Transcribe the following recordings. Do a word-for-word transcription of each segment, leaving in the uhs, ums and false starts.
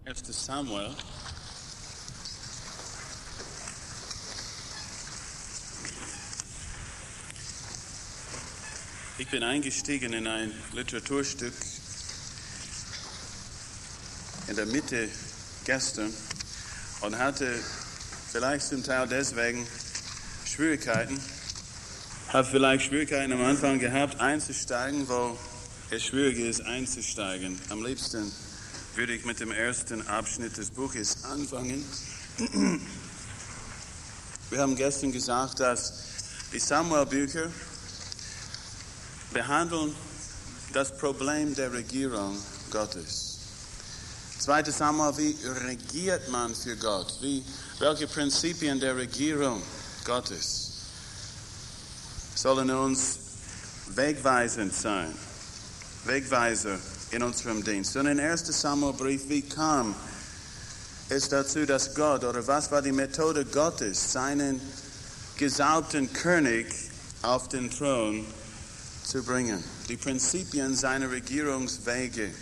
erster Samuel. Ich bin eingestiegen in ein Literaturstück in der Mitte gestern und hatte vielleicht zum Teil deswegen Schwierigkeiten, habe vielleicht Schwierigkeiten am Anfang gehabt, einzusteigen, wo es schwierig ist, einzusteigen. Am liebsten würde ich mit dem ersten Abschnitt des Buches anfangen. Wir haben gestern gesagt, dass die Samuel-Bücher behandeln das Problem der Regierung Gottes. Zweiter Samuel, wie regiert man für Gott? Wie, welche Prinzipien der Regierung Gottes sollen uns wegweisend sein? Wegweiser in unserem Dienst. Und in erster Samuel-Brief, wie kam es dazu, dass Gott, oder was war die Methode Gottes, seinen gesalbten König auf den Thron zu bringen? Die Prinzipien seiner Regierungswege.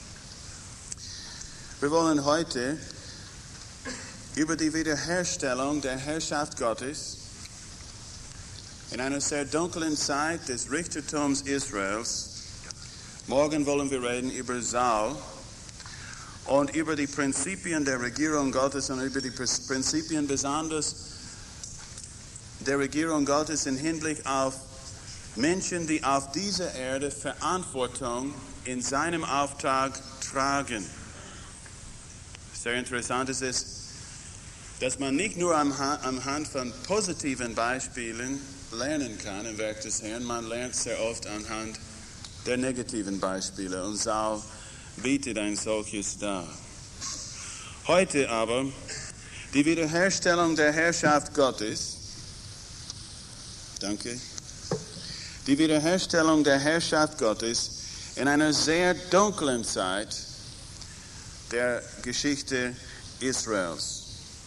Wir wollen heute über die Wiederherstellung der Herrschaft Gottes in einer sehr dunklen Zeit des Richtertums Israels. Morgen wollen wir reden über Saul und über die Prinzipien der Regierung Gottes und über die Prinzipien besonders der Regierung Gottes im Hinblick auf Menschen, die auf dieser Erde Verantwortung in seinem Auftrag tragen. Sehr interessant ist es, dass man nicht nur anhand von positiven Beispielen lernen kann im Werk des Herrn, man lernt sehr oft anhand der negativen Beispiele. Und Saul bietet ein solches dar. Heute aber die Wiederherstellung der Herrschaft Gottes. Danke. Die Wiederherstellung der Herrschaft Gottes in einer sehr dunklen Zeit der Geschichte Israels.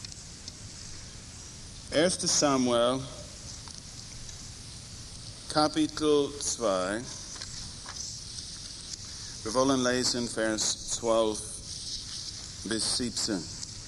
erster Samuel, Kapitel zwei. Wir wollen lesen Vers zwölf bis siebzehn.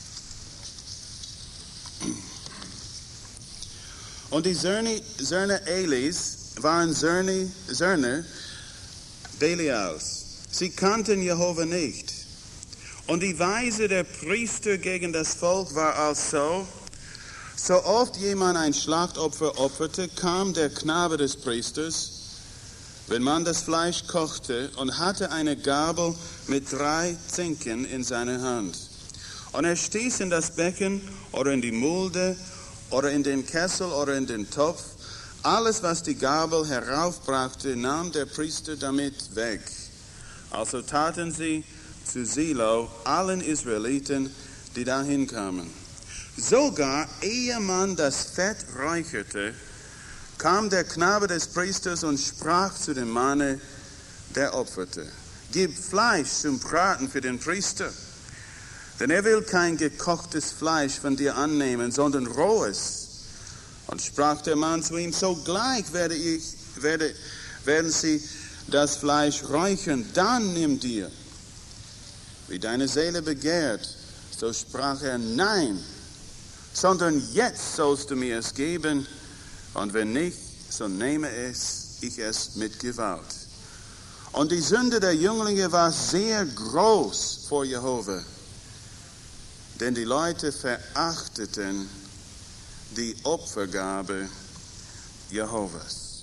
Und die Söhne, Söhne Elis waren Söhne, Söhne Belials. Sie kannten Jehova nicht. Und die Weise der Priester gegen das Volk war also: So oft jemand ein Schlachtopfer opferte, kam der Knabe des Priesters, wenn man das Fleisch kochte, und hatte eine Gabel mit drei Zinken in seiner Hand. Und er stieß in das Becken oder in die Mulde oder in den Kessel oder in den Topf. Alles, was die Gabel heraufbrachte, nahm der Priester damit weg. Also taten sie zu Silo allen Israeliten, die dahin kamen. Sogar ehe man das Fett räucherte, kam der Knabe des Priesters und sprach zu dem Manne, der opferte: Gib Fleisch zum Braten für den Priester, denn er will kein gekochtes Fleisch von dir annehmen, sondern rohes. Und sprach der Mann zu ihm: Sogleich werde ich, werde, werden sie das Fleisch räuchern, dann nimm dir, wie deine Seele begehrt. So sprach er: Nein, sondern jetzt sollst du mir es geben, und wenn nicht, so nehme es, ich es mit Gewalt. Und die Sünde der Jünglinge war sehr groß vor Jehova, denn die Leute verachteten die Opfergabe Jehovas.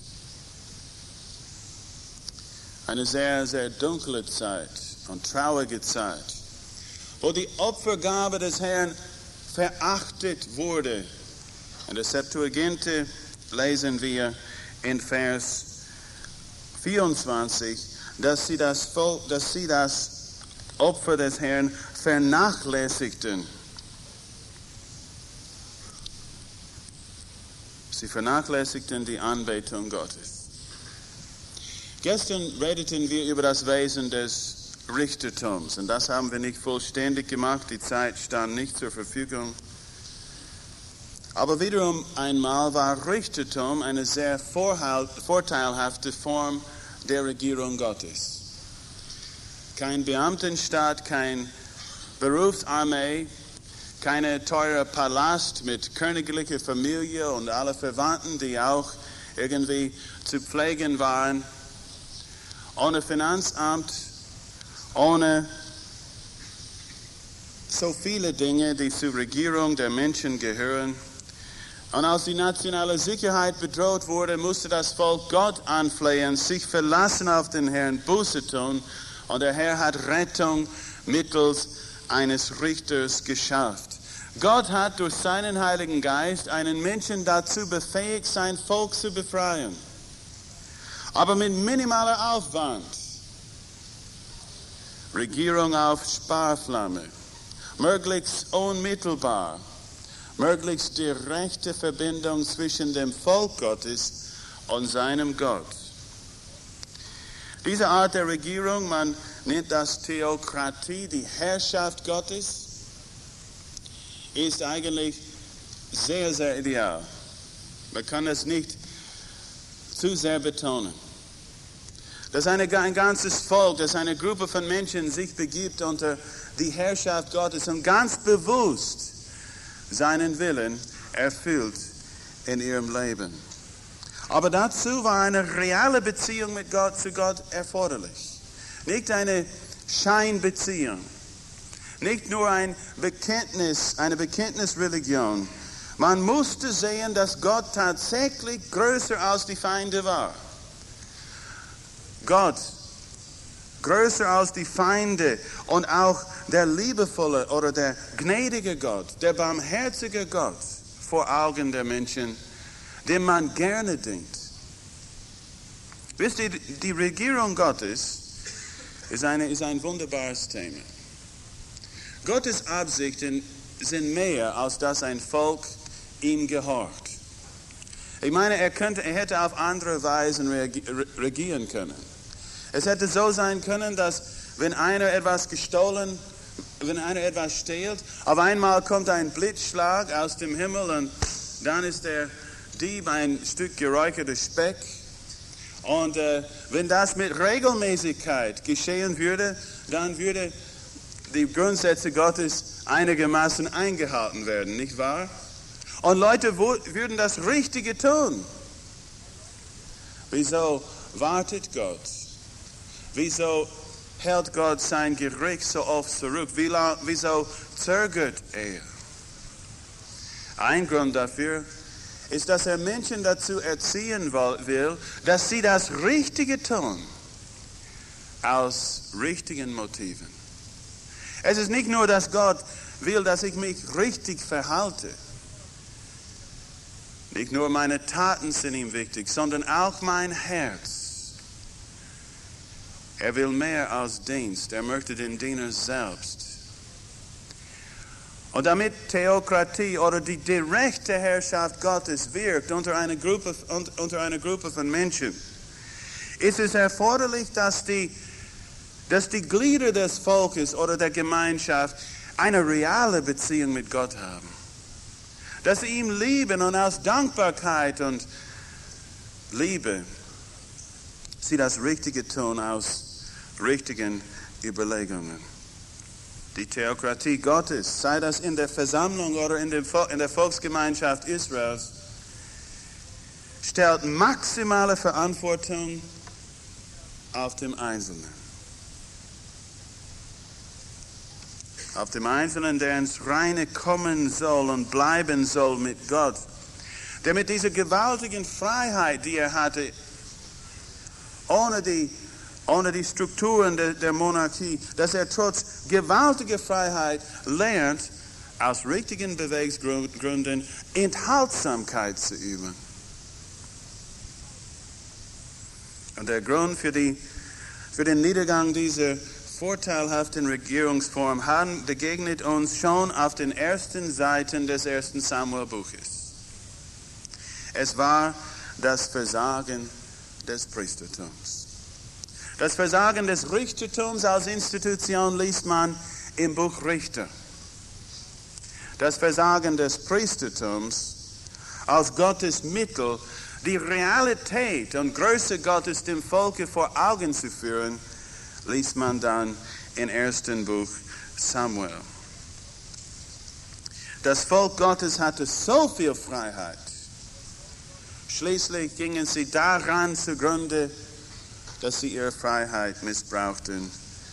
Eine sehr, sehr dunkle Zeit und traurige Zeit, wo die Opfergabe des Herrn verachtet wurde. In der Septuaginte lesen wir in Vers vierundzwanzig, dass sie das Volk, dass sie das Opfer des Herrn vernachlässigten. Sie vernachlässigten die Anbetung Gottes. Gestern redeten wir über das Wesen des Richtertums, und das haben wir nicht vollständig gemacht. Die Zeit stand nicht zur Verfügung. Aber wiederum einmal war Richtertum eine sehr vorteilhafte Form der Regierung Gottes. Kein Beamtenstaat, kein Berufsarmee, keine teure Palast mit königlicher Familie und alle Verwandten, die auch irgendwie zu pflegen waren, ohne Finanzamt, ohne so viele Dinge, die zur Regierung der Menschen gehören. Und als die nationale Sicherheit bedroht wurde, musste das Volk Gott anflehen, sich verlassen auf den Herrn, Buße tun. Und der Herr hat Rettung mittels eines Richters geschafft. Gott hat durch seinen Heiligen Geist einen Menschen dazu befähigt, sein Volk zu befreien. Aber mit minimaler Aufwand. Regierung auf Sparflamme. Möglichst unmittelbar. Möglichst direkte Verbindung zwischen dem Volk Gottes und seinem Gott. Diese Art der Regierung, man nennt das Theokratie, die Herrschaft Gottes, ist eigentlich sehr, sehr ideal. Man kann es nicht zu sehr betonen. Dass eine, ein ganzes Volk, dass eine Gruppe von Menschen sich begibt unter die Herrschaft Gottes und ganz bewusst seinen Willen erfüllt in ihrem Leben. Aber dazu war eine reale Beziehung mit Gott zu Gott erforderlich. Nicht eine Scheinbeziehung. Nicht nur ein Bekenntnis, eine Bekenntnisreligion. Man musste sehen, dass Gott tatsächlich größer als die Feinde war. Gott größer als die Feinde und auch der liebevolle oder der gnädige Gott, der barmherzige Gott vor Augen der Menschen, dem man gerne dient. Wisst ihr, die Regierung Gottes ist, eine, ist ein wunderbares Thema. Gottes Absichten sind mehr, als dass ein Volk ihm gehorcht. Ich meine, er, könnte, er hätte auf andere Weisen regieren können. Es hätte so sein können, dass wenn einer etwas gestohlen, wenn einer etwas stehlt, auf einmal kommt ein Blitzschlag aus dem Himmel und dann ist der Dieb ein Stück geräucherter Speck. Und äh, wenn das mit Regelmäßigkeit geschehen würde, dann würde die Grundsätze Gottes einigermaßen eingehalten werden, nicht wahr? Und Leute würden das Richtige tun. Wieso wartet Gott? Wieso hält Gott sein Gericht so oft zurück? Wieso zögert er? Ein Grund dafür ist, dass er Menschen dazu erziehen will, dass sie das Richtige tun, aus richtigen Motiven. Es ist nicht nur, dass Gott will, dass ich mich richtig verhalte. Nicht nur meine Taten sind ihm wichtig, sondern auch mein Herz. Er will mehr als Dienst. Er möchte den Diener selbst. Und damit Theokratie oder die direkte Herrschaft Gottes wirkt unter einer Gruppe, unter einer Gruppe von Menschen, ist es erforderlich, dass die, dass die Glieder des Volkes oder der Gemeinschaft eine reale Beziehung mit Gott haben. Dass sie ihm lieben und aus Dankbarkeit und Liebe sie das Richtige tun aus richtigen Überlegungen. Die Theokratie Gottes, sei das in der Versammlung oder in, dem, in der Volksgemeinschaft Israels, stellt maximale Verantwortung auf dem Einzelnen. Auf dem Einzelnen, der ins Reine kommen soll und bleiben soll mit Gott, der mit dieser gewaltigen Freiheit, die er hatte, ohne die ohne die Strukturen der, der Monarchie, dass er trotz gewaltiger Freiheit lernt, aus richtigen Beweggründen Enthaltsamkeit zu üben. Und der Grund für, die, für den Niedergang dieser vorteilhaften Regierungsform haben begegnet uns schon auf den ersten Seiten des ersten Samuel-Buches. Es war das Versagen des Priestertums. Das Versagen des Richtertums als Institution liest man im Buch Richter. Das Versagen des Priestertums als Gottes Mittel, die Realität und Größe Gottes dem Volke vor Augen zu führen, liest man dann im ersten Buch Samuel. Das Volk Gottes hatte so viel Freiheit. Schließlich gingen sie daran zugrunde, dass sie ihre Freiheit missbrauchten.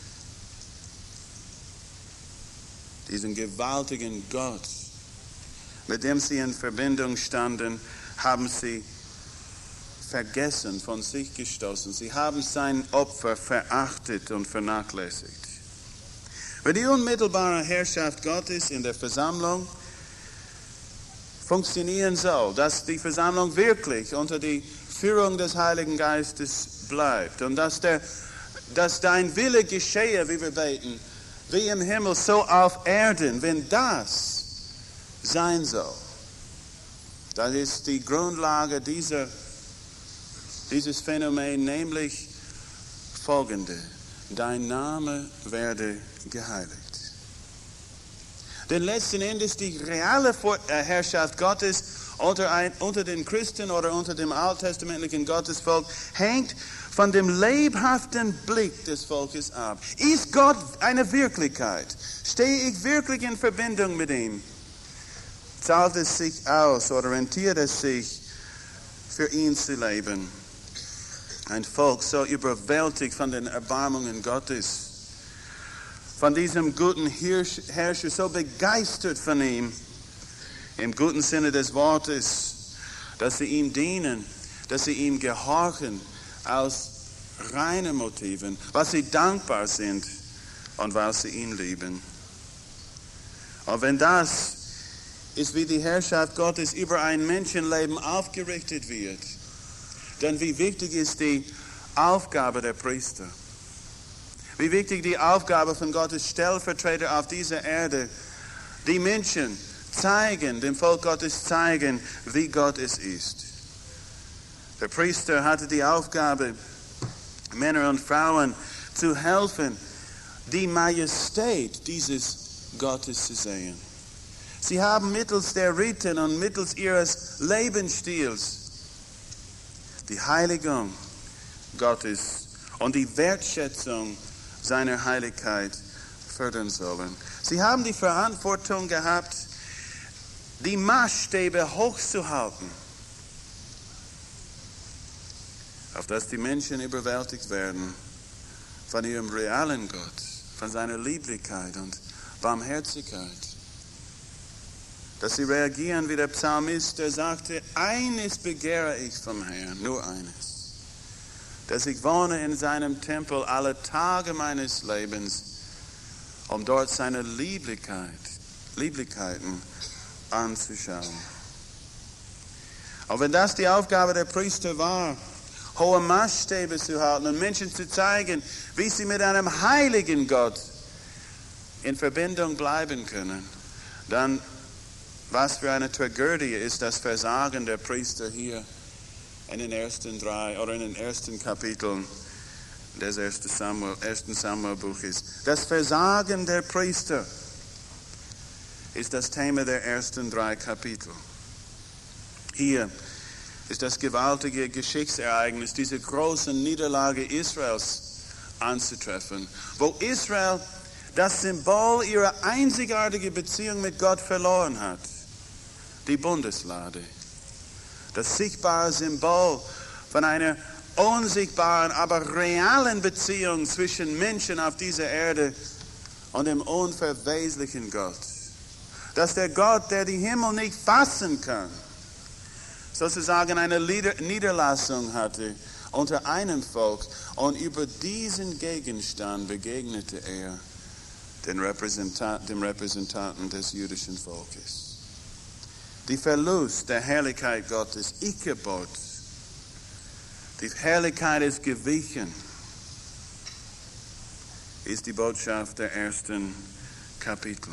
Diesen gewaltigen Gott, mit dem sie in Verbindung standen, haben sie vergessen, von sich gestoßen. Sie haben sein Opfer verachtet und vernachlässigt. Für die unmittelbare Herrschaft Gottes in der Versammlung funktionieren so, dass die Versammlung wirklich unter die Führung des Heiligen Geistes bleibt und dass, der, dass dein Wille geschehe, wie wir beten, wie im Himmel, so auf Erden. Wenn das sein soll, das ist die Grundlage dieser, dieses Phänomen, nämlich folgende: Dein Name werde geheiligt. Denn letzten Endes die reale Herrschaft Gottes unter, ein, unter den Christen oder unter dem alttestamentlichen Gottesvolk hängt von dem lebhaften Blick des Volkes ab. Ist Gott eine Wirklichkeit? Stehe ich wirklich in Verbindung mit ihm? Zahlt es sich aus oder rentiert es sich, für ihn zu leben? Ein Volk so überwältigt von den Erbarmungen Gottes, von diesem guten Herrscher, so begeistert von ihm, im guten Sinne des Wortes, dass sie ihm dienen, dass sie ihm gehorchen, aus reinen Motiven, weil sie dankbar sind und weil sie ihn lieben. Und wenn das ist, wie die Herrschaft Gottes über ein Menschenleben aufgerichtet wird, dann wie wichtig ist die Aufgabe der Priester? Wie wichtig die Aufgabe von Gottes Stellvertreter auf dieser Erde, die Menschen zeigen, dem Volk Gottes zeigen, wie Gott es ist. Der Priester hatte die Aufgabe, Männer und Frauen zu helfen, die Majestät dieses Gottes zu sehen. Sie haben mittels der Riten und mittels ihres Lebensstils die Heiligung Gottes und die Wertschätzung seiner Heiligkeit fördern sollen. Sie haben die Verantwortung gehabt, die Maßstäbe hochzuhalten, auf dass die Menschen überwältigt werden von ihrem realen Gott, von seiner Lieblichkeit und Barmherzigkeit. Dass sie reagieren wie der Psalmist, der sagte: Eines begehre ich vom Herrn, nur eines, dass ich wohne in seinem Tempel alle Tage meines Lebens, um dort seine Lieblichkeit, Lieblichkeiten anzuschauen. Aber wenn das die Aufgabe der Priester war, hohe Maßstäbe zu halten und Menschen zu zeigen, wie sie mit einem heiligen Gott in Verbindung bleiben können, dann was für eine Tragödie ist das Versagen der Priester hier in den ersten drei oder in den ersten Kapiteln des ersten Samuel, ersten Samuel-Buches. Das Versagen der Priester ist das Thema der ersten drei Kapitel. Hier ist das gewaltige Geschichtsereignis, diese große Niederlage Israels anzutreffen, wo Israel das Symbol ihrer einzigartigen Beziehung mit Gott verloren hat. Die Bundeslade. Das sichtbare Symbol von einer unsichtbaren, aber realen Beziehung zwischen Menschen auf dieser Erde und dem unverweslichen Gott. Dass der Gott, der die Himmel nicht fassen kann, sozusagen eine Niederlassung hatte unter einem Volk, und über diesen Gegenstand begegnete er den Repräsentant, dem Repräsentanten des jüdischen Volkes. Die Verlust der Herrlichkeit Gottes, Ichabod, die Herrlichkeit ist gewichen, ist die Botschaft der ersten Kapitel.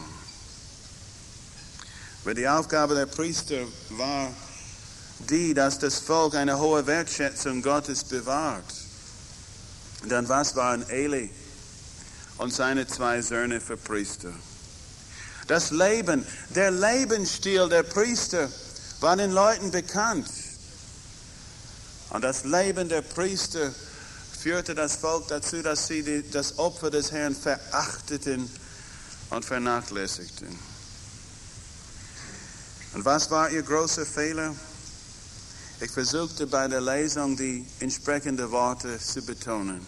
Weil die Aufgabe der Priester war die, dass das Volk eine hohe Wertschätzung Gottes bewahrt. Dann was waren Eli und seine zwei Söhne für Priester? Das Leben, der Lebensstil der Priester war den Leuten bekannt. Und das Leben der Priester führte das Volk dazu, dass sie die, das Opfer des Herrn verachteten und vernachlässigten. Und was war ihr großer Fehler? Ich versuchte bei der Lesung die entsprechenden Worte zu betonen.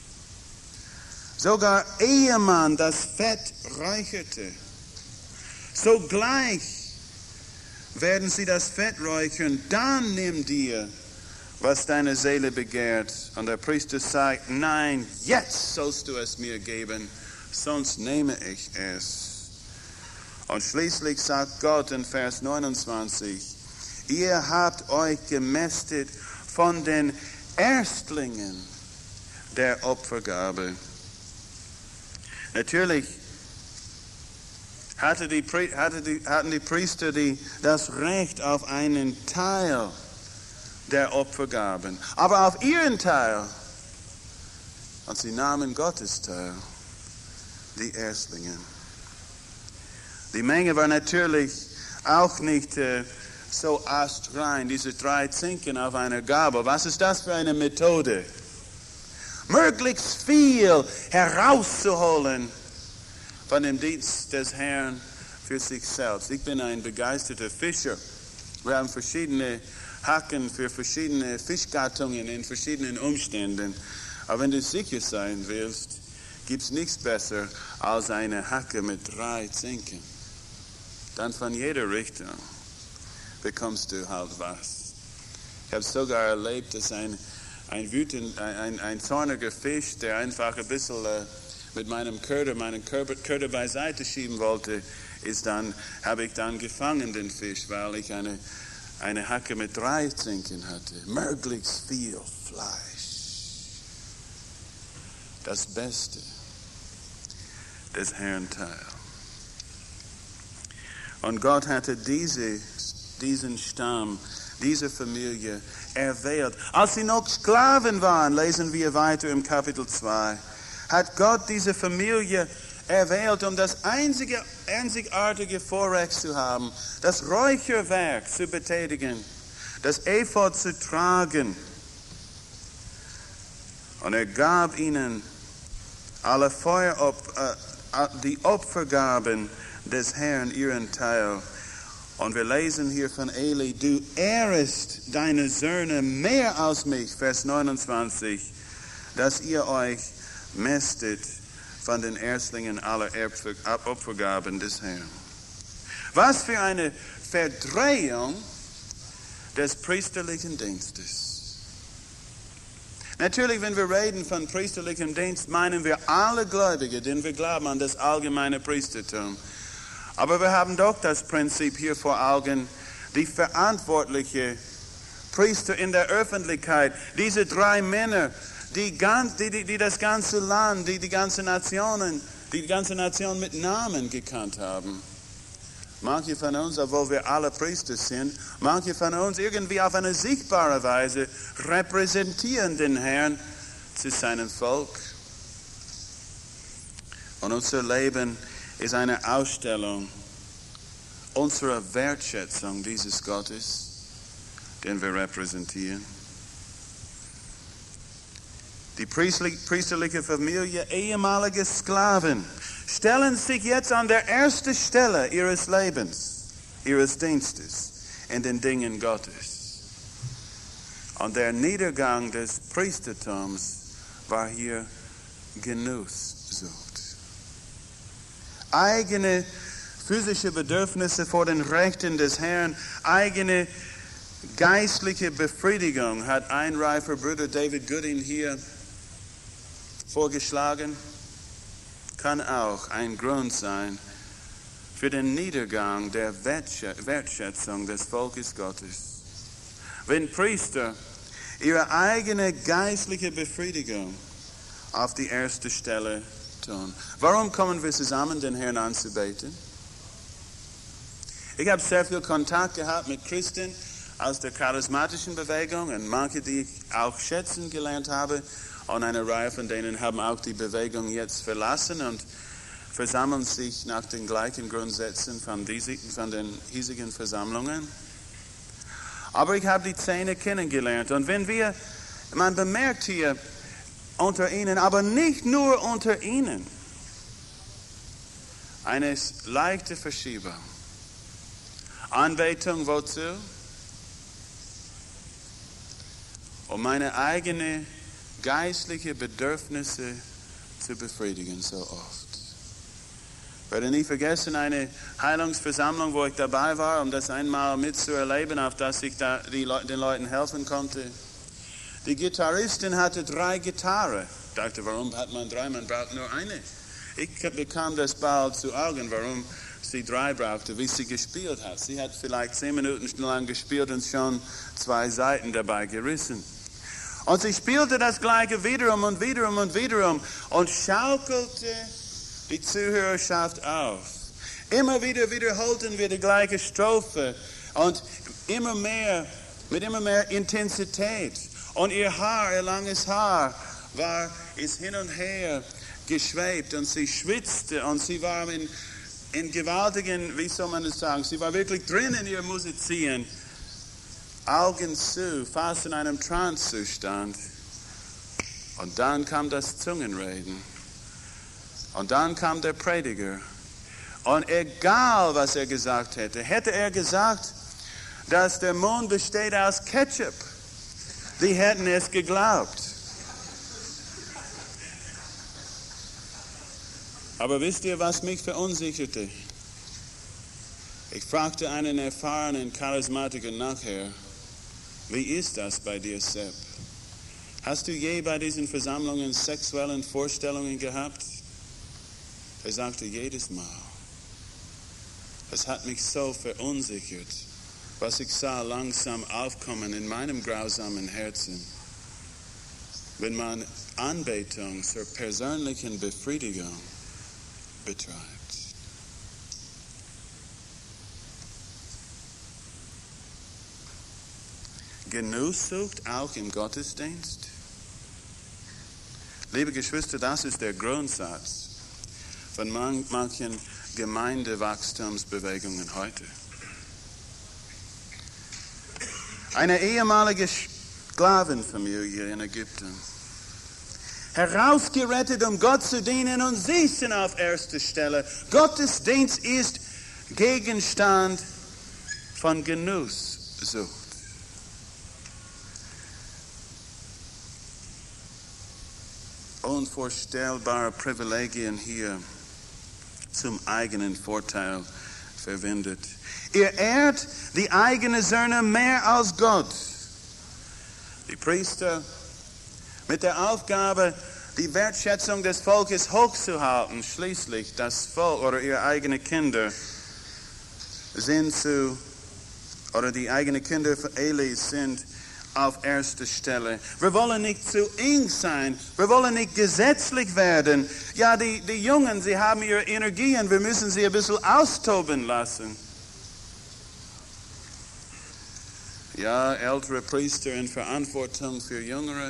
Sogar Ehemann das Fett räucherte. Sogleich werden sie das Fett räuchern, dann nimm dir, was deine Seele begehrt. Und der Priester sagt, nein, jetzt sollst du es mir geben, sonst nehme ich es. Und schließlich sagt Gott in Vers neunundzwanzig, ihr habt euch gemästet von den Erstlingen der Opfergabe. Natürlich hatte die, hatte die, hatten die Priester die, das Recht auf einen Teil der Opfergaben. Aber auf ihren Teil, und sie nahmen Gottes Teil, die Erstlinge. Die Menge war natürlich auch nicht äh, so astrein, diese drei Zinken auf einer Gabel. Was ist das für eine Methode? Möglichst viel herauszuholen von dem Dienst des Herrn für sich selbst. Ich bin ein begeisterter Fischer. Wir haben verschiedene Haken für verschiedene Fischgattungen in verschiedenen Umständen. Aber wenn du sicher sein willst, gibt es nichts besser als eine Hacke mit drei Zinken. Dann von jeder Richtung bekommst du halt was. Ich habe sogar erlebt, dass ein, ein, wütend, ein, ein zorniger Fisch, der einfach ein bisschen äh, mit meinem Köder, meinen Köder beiseite schieben wollte, ist dann, habe ich dann gefangen, den Fisch, weil ich eine, eine Hacke mit drei Zinken hatte. Möglichst viel Fleisch. Das Beste des Herrn Teil. Und Gott hatte diese, diesen Stamm, diese Familie erwählt. Als sie noch Sklaven waren, lesen wir weiter im Kapitel zwei, hat Gott diese Familie erwählt, um das einzige, einzigartige Vorrecht zu haben, das Räucherwerk zu betätigen, das Ephod zu tragen. Und er gab ihnen alle Feueropfer, die Opfergaben des Herrn ihren Teil. Und wir lesen hier von Eli, du ehrest deine Söhne mehr als mich, Vers neunundzwanzig, dass ihr euch mästet von den Erstlingen aller Opfergaben des Herrn. Was für eine Verdrehung des priesterlichen Dienstes. Natürlich, wenn wir reden von priesterlichem Dienst, meinen wir alle Gläubige, denn wir glauben an das allgemeine Priestertum. Aber wir haben doch das Prinzip hier vor Augen, die verantwortliche Priester in der Öffentlichkeit, diese drei Männer, die, ganz, die, die, die das ganze Land, die die ganze Nationen, die ganze Nation mit Namen gekannt haben. Manche von uns, obwohl wir alle Priester sind, manche von uns irgendwie auf eine sichtbare Weise repräsentieren den Herrn zu seinem Volk. Und unser Leben ist eine Ausstellung unserer Wertschätzung dieses Gottes, den wir repräsentieren. Die priesterliche Familie, ehemalige Sklaven, stellen sich jetzt an der ersten Stelle ihres Lebens, ihres Dienstes in den Dingen Gottes. Und der Niedergang des Priestertums war hier Genusssucht. Eigene physische Bedürfnisse vor den Rechten des Herrn, eigene geistliche Befriedigung hat ein reifer Bruder David Gooding hier vorgeschlagen, kann auch ein Grund sein für den Niedergang der Wertschätzung des Volkes Gottes. Wenn Priester ihre eigene geistliche Befriedigung auf die erste Stelle tun. Warum kommen wir zusammen, den Herrn anzubeten? Ich habe sehr viel Kontakt gehabt mit Christen aus der charismatischen Bewegung und manche, die ich auch schätzen gelernt habe. Und eine Reihe von denen haben auch die Bewegung jetzt verlassen und versammeln sich nach den gleichen Grundsätzen von, diesen, von den hiesigen Versammlungen. Aber ich habe die Zähne kennengelernt. Und wenn wir, man bemerkt hier unter ihnen, aber nicht nur unter ihnen, eine leichte Verschiebung. Anbetung wozu? Um meine eigenen geistlichen Bedürfnisse zu befriedigen, so oft. Ich werde nie vergessen, eine Heilungsversammlung, wo ich dabei war, um das einmal mitzuerleben, auf dass ich da die Le- den Leuten helfen konnte. Die Gitarristin hatte drei Gitarren. Ich dachte, warum hat man drei? Man braucht nur eine. Ich bekam das bald zu Augen, warum sie drei brauchte, wie sie gespielt hat. Sie hat vielleicht zehn Minuten lang gespielt und schon zwei Seiten dabei gerissen. Und sie spielte das Gleiche wiederum und wiederum und wiederum und schaukelte die Zuhörerschaft auf. Immer wieder wiederholten wir die gleiche Strophe und immer mehr, mit immer mehr Intensität. Und ihr Haar, ihr langes Haar, war, ist hin und her geschwebt und sie schwitzte und sie war in, in gewaltigen, wie soll man das sagen, sie war wirklich drin in ihr Musizieren. Augen zu, fast in einem Trance-Zustand. Und dann kam das Zungenreden. Und dann kam der Prediger. Und egal, was er gesagt hätte, hätte er gesagt, dass der Mond besteht aus Ketchup, die hätten es geglaubt. Aber wisst ihr, was mich verunsicherte? Ich fragte einen erfahrenen Charismatiker nachher, wie ist das bei dir, Sepp? Hast du je bei diesen Versammlungen sexuellen Vorstellungen gehabt? Er sagte jedes Mal. Es hat mich so verunsichert, was ich sah langsam aufkommen in meinem grausamen Herzen. Wenn man Anbetung zur persönlichen Befriedigung betreibt. Genusssucht auch im Gottesdienst? Liebe Geschwister, das ist der Grundsatz von man, manchen Gemeindewachstumsbewegungen heute. Eine ehemalige Sklavenfamilie in Ägypten, herausgerettet, um Gott zu dienen, und sie sind auf erster Stelle. Gottesdienst ist Gegenstand von Genusssucht. Unvorstellbare Privilegien hier zum eigenen Vorteil verwendet. Ihr ehrt die eigene Söhne mehr als Gott. Die Priester mit der Aufgabe, die Wertschätzung des Volkes hochzuhalten. Schließlich das Volk oder ihre eigenen Kinder sind zu, oder die eigenen Kinder von Eli sind auf erster Stelle. Wir wollen nicht zu eng sein. Wir wollen nicht gesetzlich werden. Ja, die, die Jungen, sie haben ihre Energien. Wir müssen sie ein bisschen austoben lassen. Ja, ältere Priester in Verantwortung für Jüngere,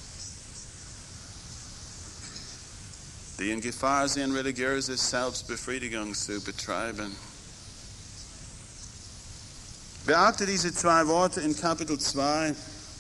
die in Gefahr sind, religiöse Selbstbefriedigung zu betreiben. Beachte diese zwei Worte in Kapitel zwei,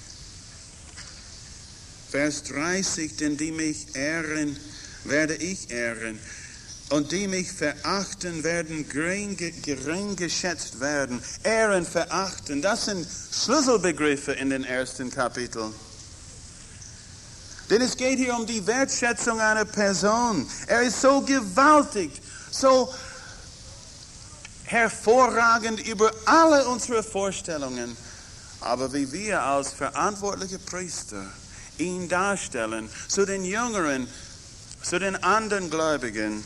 Vers dreißig, denn die mich ehren, werde ich ehren, und die mich verachten, werden gering, gering geschätzt werden. Ehren, verachten, das sind Schlüsselbegriffe in den ersten Kapiteln. Denn es geht hier um die Wertschätzung einer Person. Er ist so gewaltig, so hervorragend über alle unsere Vorstellungen. Aber wie wir als verantwortliche Priester ihn darstellen, zu den Jüngeren, zu den anderen Gläubigen.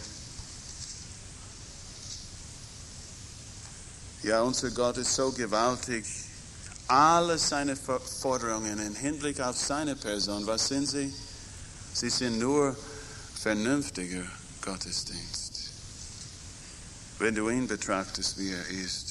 Ja, unser Gott ist so gewaltig. Alle seine Forderungen im Hinblick auf seine Person, was sind sie? Sie sind nur vernünftiger Gottesdienst. Wenn du ihn betrachtest, wie er ist.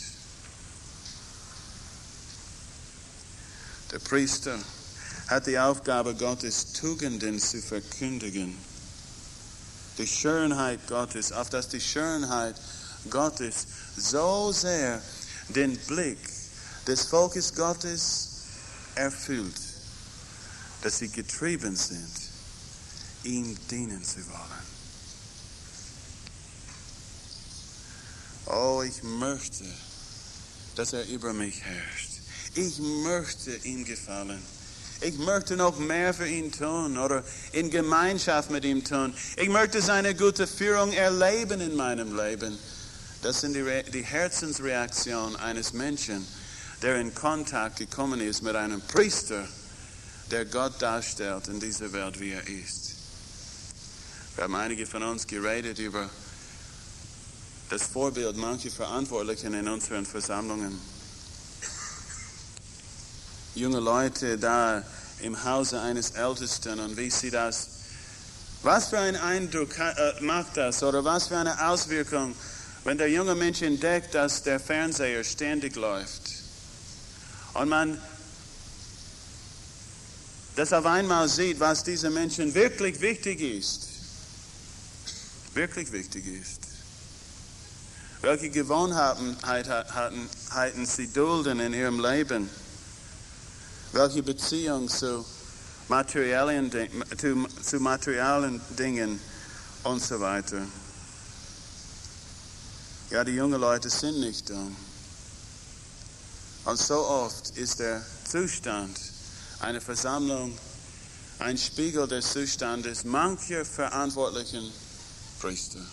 Der Priester hat die Aufgabe, Gottes Tugenden zu verkündigen. Die Schönheit Gottes, auf dass die Schönheit Gottes so sehr den Blick des Volkes Gottes erfüllt, dass sie getrieben sind, ihm dienen zu wollen. Oh, ich möchte, dass er über mich herrscht. Ich möchte ihm gefallen. Ich möchte noch mehr für ihn tun oder in Gemeinschaft mit ihm tun. Ich möchte seine gute Führung erleben in meinem Leben. Das sind die, Re- die Herzensreaktion eines Menschen, der in Kontakt gekommen ist mit einem Priester, der Gott darstellt in dieser Welt, wie er ist. Wir haben einige von uns geredet über das Vorbild mancher Verantwortlichen in unseren Versammlungen. Junge Leute da im Hause eines Ältesten und wie sie das, was für einen Eindruck äh, macht das oder was für eine Auswirkung, wenn der junge Mensch entdeckt, dass der Fernseher ständig läuft und man das auf einmal sieht, was diesen Menschen wirklich wichtig ist, wirklich wichtig ist, welche Gewohnheiten sie dulden in ihrem Leben, welche Beziehung zu materiellen, zu, zu materiellen Dingen und so weiter. Ja, die jungen Leute sind nicht dumm. Und so oft ist der Zustand einer Versammlung ein Spiegel des Zustandes mancher verantwortlichen Priester.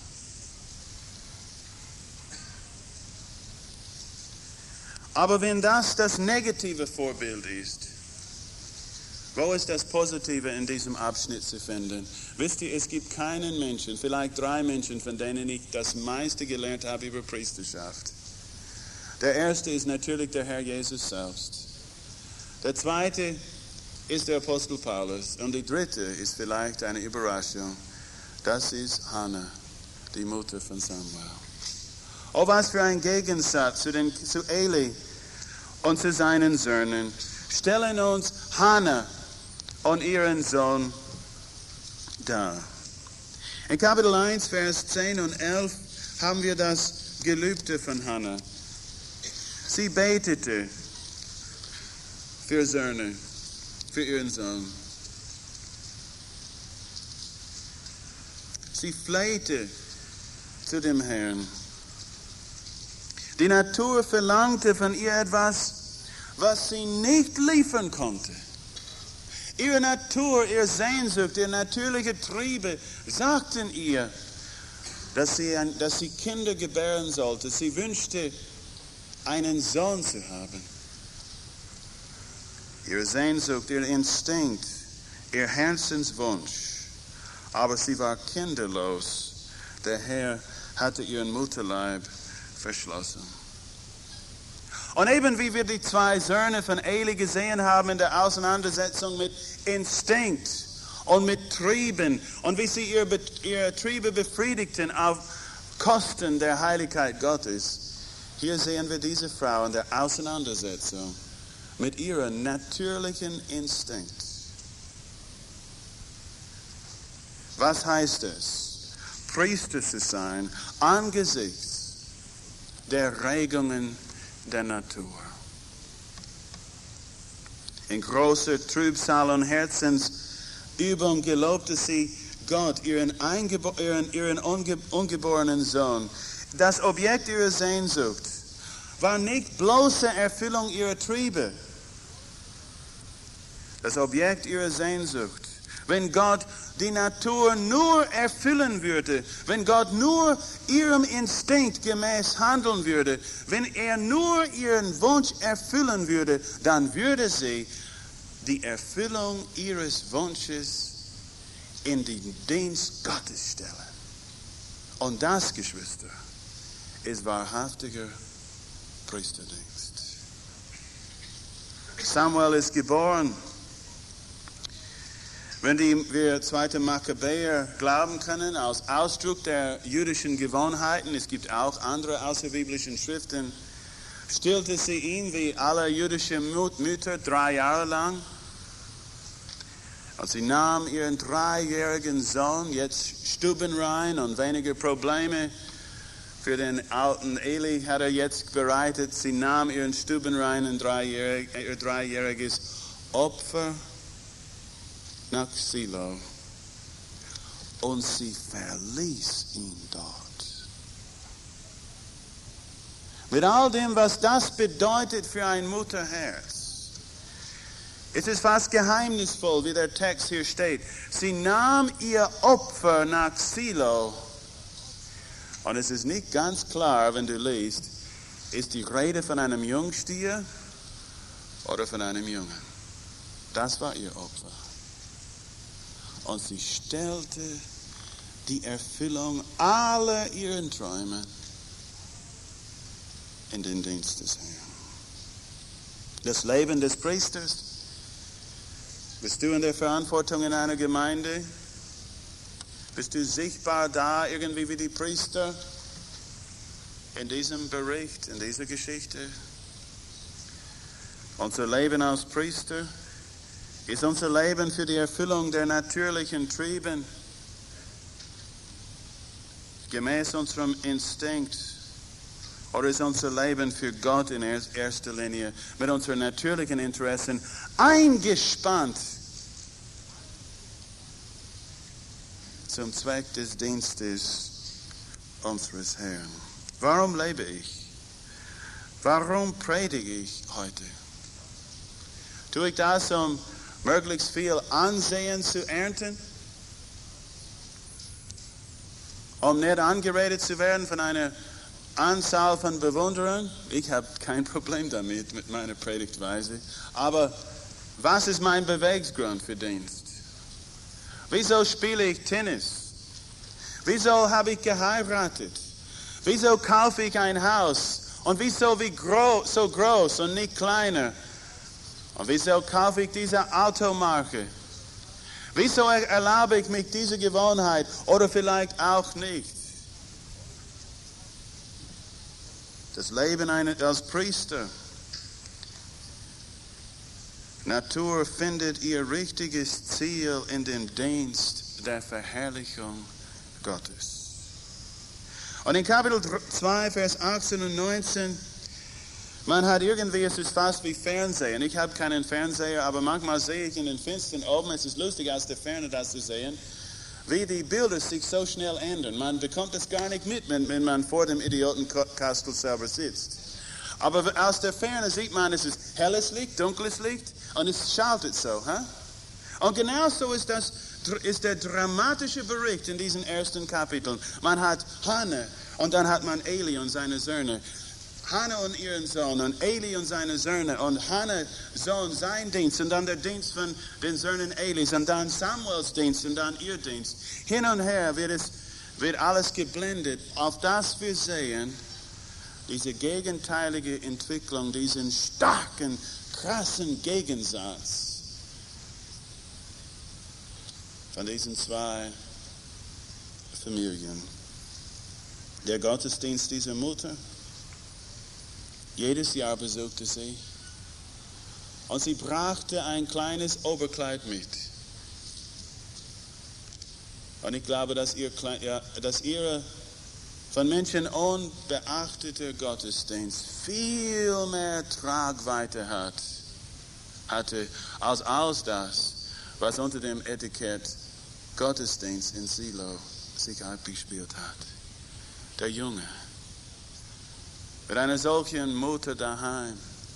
Aber wenn das das negative Vorbild ist, wo ist das Positive in diesem Abschnitt zu finden? Wisst ihr, es gibt keinen Menschen, vielleicht drei Menschen, von denen ich das meiste gelernt habe über Priesterschaft. Der erste ist natürlich der Herr Jesus selbst. Der zweite ist der Apostel Paulus. Und die dritte ist vielleicht eine Überraschung. Das ist Hannah, die Mutter von Samuel. Oh, was für ein Gegensatz zu, den, zu Eli und zu seinen Söhnen. Stellen uns Hannah und ihren Sohn dar. In Kapitel eins, Vers zehn und elf haben wir das Gelübde von Hannah. Sie betete für Söhne, für ihren Sohn. Sie flehte zu dem Herrn. Die Natur verlangte von ihr etwas, was sie nicht liefern konnte. Ihre Natur, ihre Sehnsucht, ihre natürliche Triebe sagten ihr, dass sie, dass sie Kinder gebären sollte. Sie wünschte, einen Sohn zu haben. Ihre Sehnsucht, ihr Instinkt, ihr Herzenswunsch. Aber sie war kinderlos. Der Herr hatte ihren Mutterleib verschlossen. Und eben wie wir die zwei Söhne von Eli gesehen haben in der Auseinandersetzung mit Instinkt und mit Trieben und wie sie ihre, ihre Triebe befriedigten auf Kosten der Heiligkeit Gottes, hier sehen wir diese Frau in der Auseinandersetzung mit ihrem natürlichen Instinkt. Was heißt es, Priester zu sein angesichts der Regungen der Natur? In großer Trübsal und Herzensübung gelobte sie Gott, ihren, Eingebo- ihren, ihren unge- ungeborenen Sohn. Das Objekt ihrer Sehnsucht war nicht bloße Erfüllung ihrer Triebe. Das Objekt ihrer Sehnsucht, wenn Gott die Natur nur erfüllen würde, wenn Gott nur ihrem Instinkt gemäß handeln würde, wenn er nur ihren Wunsch erfüllen würde, dann würde sie die Erfüllung ihres Wunsches in den Dienst Gottes stellen. Und das, Geschwister, ist wahrhaftiger Priesterdienst. Samuel ist geboren. Wenn die, wir zweite Makkabäer glauben können, als Ausdruck der jüdischen Gewohnheiten, es gibt auch andere außerbiblische Schriften, stillte sie ihn wie alle jüdischen Mütter drei Jahre lang. Und sie nahm ihren dreijährigen Sohn, jetzt stubenrein und weniger Probleme für den alten Eli hat er jetzt bereitet. Sie nahm ihren stubenreinen dreijährig, ihr dreijähriges Opfer nach Silo und sie verließ ihn dort. Mit all dem, was das bedeutet für ein Mutterherz. Es ist fast geheimnisvoll, wie der Text hier steht. Sie nahm ihr Opfer nach Silo. Und es ist nicht ganz klar, wenn du liest, ist die Rede von einem Jungstier oder von einem Jungen. Das war ihr Opfer. Und sie stellte die Erfüllung aller ihren Träume in den Dienst des Herrn. Das Leben des Priesters. Bist du in der Verantwortung in einer Gemeinde? Bist du sichtbar da irgendwie wie die Priester in diesem Bericht, in dieser Geschichte? Unser Leben als Priester ist unser Leben für die Erfüllung der natürlichen Triebe gemäß unserem Instinkt. Oder ist unser Leben für Gott in erster Linie mit unseren natürlichen Interessen eingespannt zum Zweck des Dienstes unseres Herrn? Warum lebe ich? Warum predige ich heute? Tue ich das, um möglichst viel Ansehen zu ernten? Um nicht angeredet zu werden von einer Anzahl von Bewunderern? Ich habe kein Problem damit, mit meiner Predigtweise. Aber was ist mein Beweggrund für Dienst? Wieso spiele ich Tennis? Wieso habe ich geheiratet? Wieso kaufe ich ein Haus? Und wieso wie gro- so groß und nicht kleiner? Und wieso kaufe ich diese Automarke? Wieso erlaube ich mich diese Gewohnheit oder vielleicht auch nicht? Das Leben als Priester. Natur findet ihr richtiges Ziel in dem Dienst der Verherrlichung Gottes. Und in Kapitel zwei, Vers achtzehn und neunzehn, man hat irgendwie, es ist fast wie Fernsehen. Ich habe keinen Fernseher, aber manchmal sehe ich in den Fenstern oben, es ist lustig aus der Ferne das zu sehen, wie die Bilder sich so schnell ändern. Man bekommt es gar nicht mit, wenn, wenn man vor dem Idiotenkastel selber sitzt. Aber aus der Ferne sieht man, es ist helles Licht, dunkles Licht und es schaltet so. Huh? Und genauso ist, das, ist der dramatische Bericht in diesen ersten Kapiteln. Man hat Hannah und dann hat man Eli und seine Söhne. Hannah und ihren Sohn und Eli und seine Söhne und Hannah Sohn sein Dienst und dann der Dienst von den Söhnen Elis und dann Samuels Dienst und dann ihr Dienst. Hin und her wird es wird alles geblendet, auf das wir sehen, diese gegenteilige Entwicklung, diesen starken, krassen Gegensatz von diesen zwei Familien. Der Gottesdienst dieser Mutter, jedes Jahr besuchte sie und sie brachte ein kleines Oberkleid mit. Und ich glaube, dass, ihr, ja, dass ihre von Menschen unbeachteter Gottesdienst viel mehr Tragweite hat, hatte als alles das, was unter dem Etikett Gottesdienst in Silo sich abgespielt hat. Der Junge mit einer solchen Mutter daheim,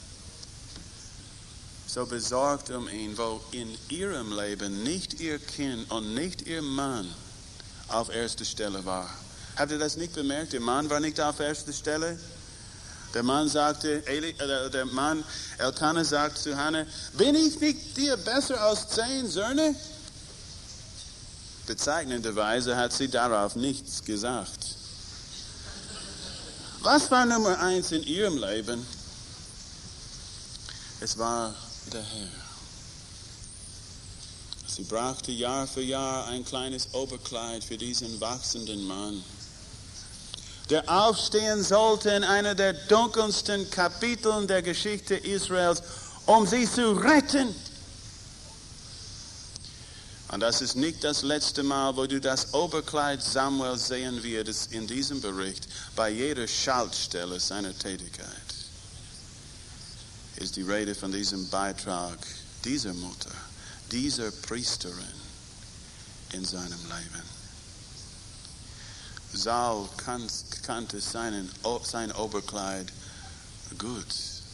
so besorgt um ihn, wo in ihrem Leben nicht ihr Kind und nicht ihr Mann auf erster Stelle war. Habt ihr das nicht bemerkt? Der Mann war nicht auf erster Stelle. Der Mann sagte, Eli, äh, der Mann, Elkanah sagt zu Hannah, bin ich nicht dir besser als zehn Söhne? Bezeichnenderweise hat sie darauf nichts gesagt. Was war Nummer eins in ihrem Leben? Es war der Herr. Sie brachte Jahr für Jahr ein kleines Oberkleid für diesen wachsenden Mann, der aufstehen sollte in einer der dunkelsten Kapiteln der Geschichte Israels, um sie zu retten. Und das ist nicht das letzte Mal, wo du das Oberkleid Samuel sehen wirst in diesem Bericht. Bei jeder Schaltstelle seiner Tätigkeit ist die Rede von diesem Beitrag dieser Mutter, dieser Priesterin in seinem Leben. Saul kannte seinen, sein Oberkleid gut.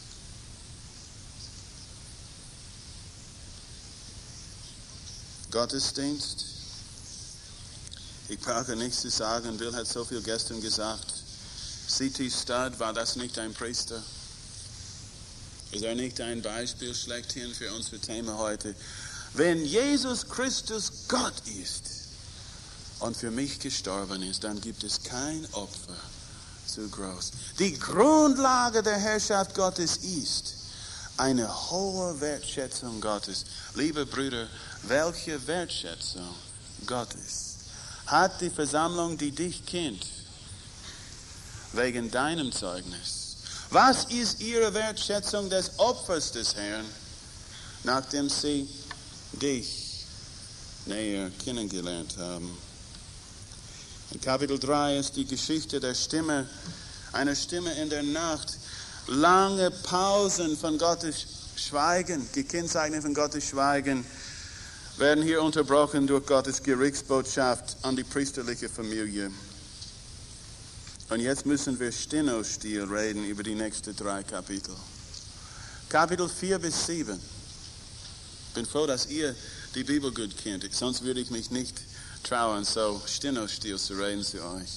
Gottesdienst. Ich brauche nichts zu sagen. Bill hat so viel gestern gesagt. C T Studd, war das nicht ein Priester? Ist er nicht ein Beispiel schlechthin für unser Thema heute? Wenn Jesus Christus Gott ist und für mich gestorben ist, dann gibt es kein Opfer zu groß. Die Grundlage der Herrschaft Gottes ist eine hohe Wertschätzung Gottes. Liebe Brüder, welche Wertschätzung Gottes hat die Versammlung, die dich kennt, wegen deinem Zeugnis? Was ist ihre Wertschätzung des Opfers des Herrn, nachdem sie dich näher kennengelernt haben? In Kapitel drei ist die Geschichte der Stimme, einer Stimme in der Nacht. Lange Pausen von Gottes Schweigen, gekennzeichnet von Gottes Schweigen, werden hier unterbrochen durch Gottes Gerichtsbotschaft an die priesterliche Familie. Und jetzt müssen wir Steno-Stil reden über die nächsten drei Kapitel. Kapitel vier bis sieben. Ich bin froh, dass ihr die Bibel gut kennt, sonst würde ich mich nicht trauen, so Steno-Stil zu reden zu euch.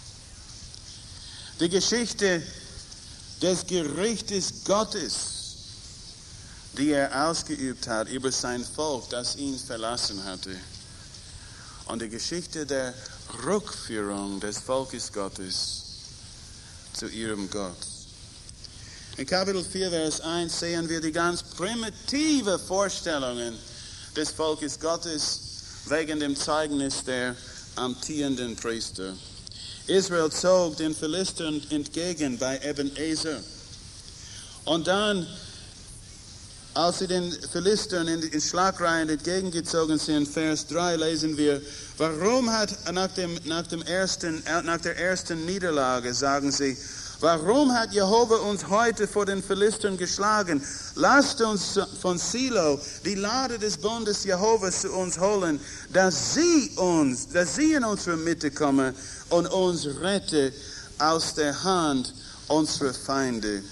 Die Geschichte des Gerichtes Gottes, die er ausgeübt hat über sein Volk, das ihn verlassen hatte. Und die Geschichte der Rückführung des Volkes Gottes zu ihrem Gott. In Kapitel vier, Vers eins sehen wir die ganz primitive Vorstellungen des Volkes Gottes wegen dem Zeugnis der amtierenden Priester. Israel zog den Philistern entgegen bei Ebenezer. Und dann, als sie den Philistern in die Schlagreihen entgegengezogen sind, Vers drei lesen wir, warum hat nach, dem, nach, dem ersten, nach der ersten Niederlage, sagen sie, warum hat Jehova uns heute vor den Philistern geschlagen? Lasst uns von Silo die Lade des Bundes Jehovas zu uns holen, dass sie uns, dass sie in unsere Mitte kommen und uns rette aus der Hand unserer Feinde.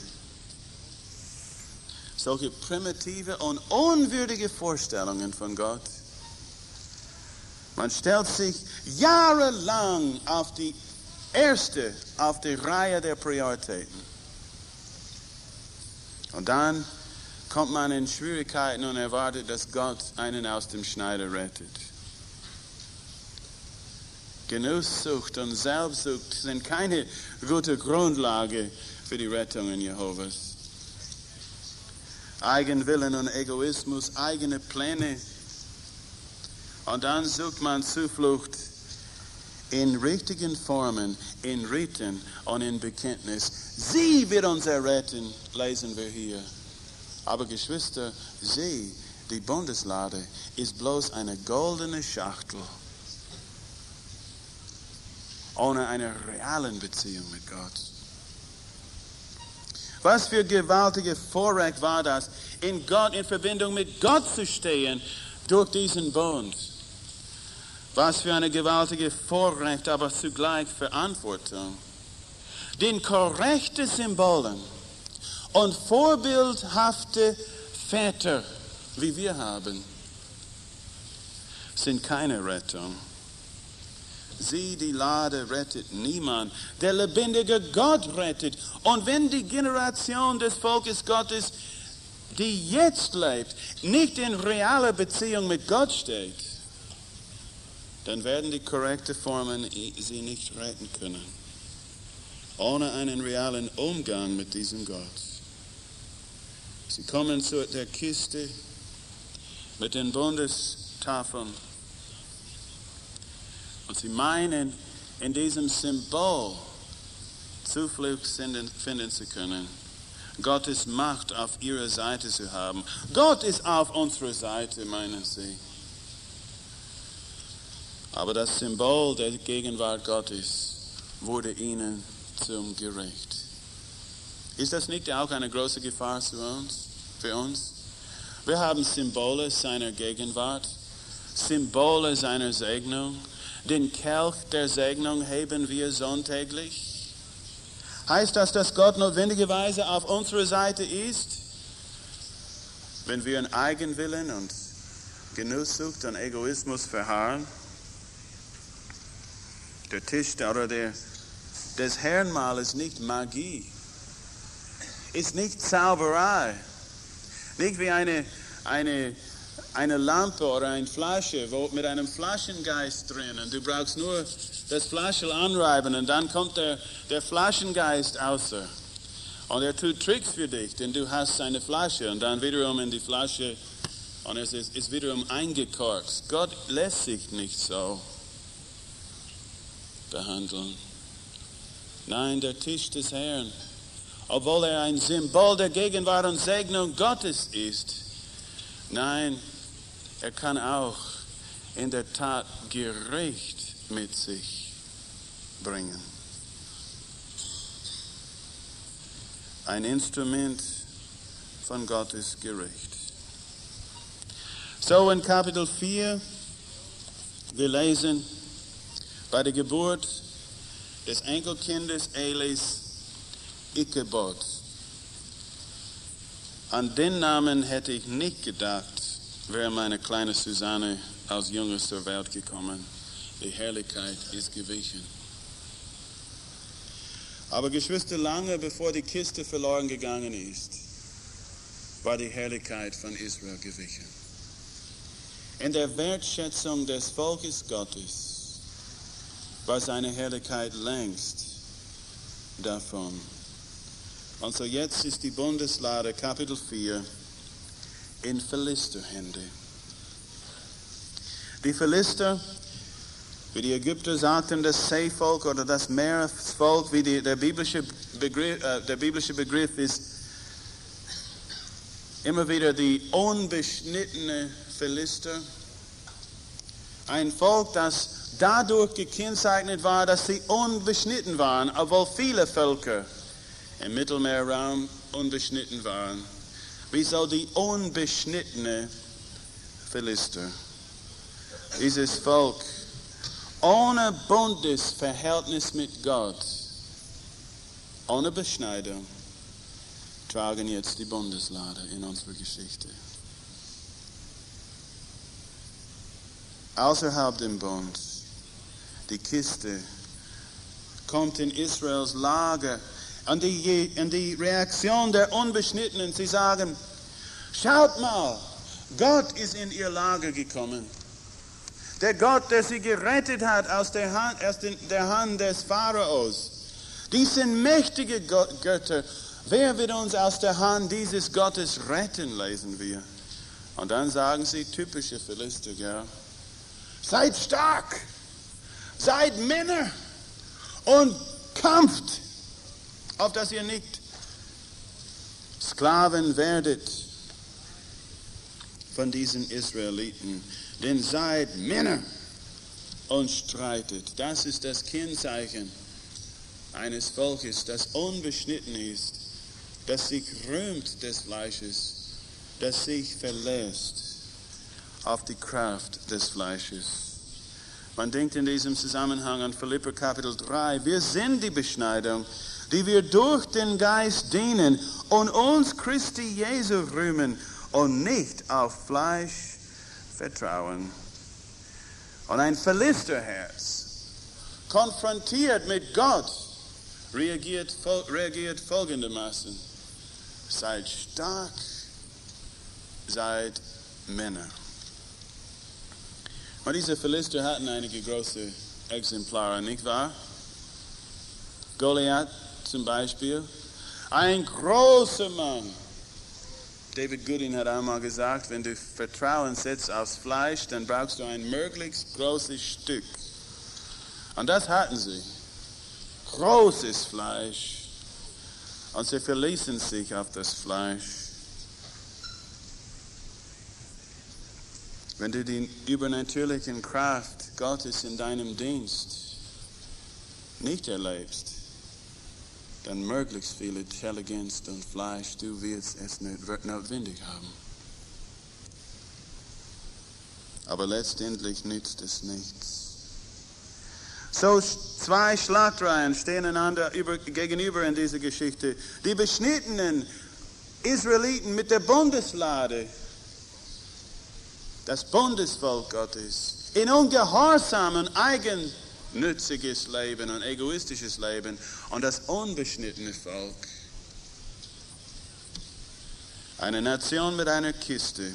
Solche primitive und unwürdige Vorstellungen von Gott. Man stellt sich jahrelang auf die erste, auf die Reihe der Prioritäten. Und dann kommt man in Schwierigkeiten und erwartet, dass Gott einen aus dem Schneider rettet. Genusssucht und Selbstsucht sind keine gute Grundlage für die Rettung Jehovas. Eigenwillen und Egoismus, eigene Pläne. Und dann sucht man Zuflucht in richtigen Formen, in Riten und in Bekenntnis. Sie wird uns erretten, lesen wir hier. Aber Geschwister, sie, die Bundeslade, ist bloß eine goldene Schachtel ohne eine reale Beziehung mit Gott. Was für gewaltige Vorrecht war das, in Gott, in Verbindung mit Gott zu stehen durch diesen Bund. Was für eine gewaltige Vorrecht, aber zugleich Verantwortung. Den korrekten Symbolen und vorbildhafte Väter, wie wir haben, sind keine Rettung. Sie, die Lade, rettet niemand. Der lebendige Gott rettet. Und wenn die Generation des Volkes Gottes, die jetzt lebt, nicht in realer Beziehung mit Gott steht, dann werden die korrekten Formen sie nicht retten können. Ohne einen realen Umgang mit diesem Gott. Sie kommen zu der Kiste mit den Bundestafeln und sie meinen, in diesem Symbol Zuflucht finden zu können, Gottes Macht auf ihrer Seite zu haben. Gott ist auf unserer Seite, meinen sie. Aber das Symbol der Gegenwart Gottes wurde ihnen zum Gericht. Ist das nicht auch eine große Gefahr für uns? Für uns? Wir haben Symbole seiner Gegenwart, Symbole seiner Segnung. Den Kelch der Segnung heben wir sonntäglich? Heißt das, dass Gott notwendigerweise auf unserer Seite ist, wenn wir in Eigenwillen und Genusssucht und Egoismus verharren? Der Tisch oder der, des Herrnmahl ist nicht Magie, ist nicht Zauberei, nicht wie eine, eine, eine Lampe oder eine Flasche wo, mit einem Flaschengeist drin und du brauchst nur das Flaschel anreiben und dann kommt der, der Flaschengeist außer und er tut Tricks für dich, denn du hast eine Flasche und dann wiederum in die Flasche und es ist, ist wiederum eingekorkt. Gott lässt sich nicht so behandeln. Nein, der Tisch des Herrn, obwohl er ein Symbol der Gegenwart und Segnung Gottes ist, nein, er kann auch in der Tat Gericht mit sich bringen. Ein Instrument von Gottes Gericht. So in Kapitel vier, wir lesen, bei der Geburt des Enkelkindes Elis Ichabod. An den Namen hätte ich nicht gedacht, wäre meine kleine Susanne als Junge zur Welt gekommen. Die Herrlichkeit ist gewichen. Aber Geschwister, lange bevor die Kiste verloren gegangen ist, war die Herrlichkeit von Israel gewichen. In der Wertschätzung des Volkes Gottes war seine Herrlichkeit längst davon. Und so jetzt ist die Bundeslade, Kapitel vier, in Philisterhände. Die Philister, wie die Ägypter sagten, das Seevolk oder das Meeresvolk, wie die, der, biblische Begriff, äh, der biblische Begriff ist, immer wieder die unbeschnittene Philister. Ein Volk, das dadurch gekennzeichnet war, dass sie unbeschnitten waren, obwohl viele Völker im Mittelmeerraum unbeschnitten waren. Wieso die unbeschnittene Philister? Dieses Volk ohne Bundesverhältnis mit Gott, ohne Beschneidung, tragen jetzt die Bundeslade in unserer Geschichte. Außerhalb dem Bund, die Kiste kommt in Israels Lager und die, und die Reaktion der Unbeschnittenen, sie sagen, schaut mal, Gott ist in ihr Lager gekommen. Der Gott, der sie gerettet hat aus der Hand, aus der Hand des Pharaos. Dies sind mächtige Götter. Wer wird uns aus der Hand dieses Gottes retten, lesen wir. Und dann sagen sie, typische Philister, gell? Seid stark, seid Männer und kämpft, auf dass ihr nicht Sklaven werdet von diesen Israeliten. Denn seid Männer und streitet. Das ist das Kennzeichen eines Volkes, das unbeschnitten ist, das sich rühmt des Fleisches, das sich verlässt auf die Kraft des Fleisches. Man denkt in diesem Zusammenhang an Philipper Kapitel drei. Wir sind die Beschneidung, die wir durch den Geist dienen und uns Christi Jesu rühmen und nicht auf Fleisch vertrauen. Und ein Philisterherz, konfrontiert mit Gott, reagiert, reagiert folgendermaßen. Seid stark, seid Männer. Und diese Philister hatten einige große Exemplare, nicht wahr? Goliath zum Beispiel, ein großer Mann. David Gooding hat einmal gesagt, wenn du Vertrauen setzt aufs Fleisch, dann brauchst du ein möglichst großes Stück. Und das hatten sie. Großes Fleisch. Und sie verließen sich auf das Fleisch. Wenn du die übernatürliche Kraft Gottes in deinem Dienst nicht erlebst, dann möglichst viel Intelligenz und Fleisch, du wirst es notwendig haben. Aber letztendlich nützt es nichts. So zwei Schlachtreihen stehen einander über, gegenüber in dieser Geschichte. Die beschnittenen Israeliten mit der Bundeslade, das Bundesvolk Gottes, in ungehorsam und eigennütziges Leben und egoistisches Leben, und das unbeschnittene Volk. Eine Nation mit einer Kiste.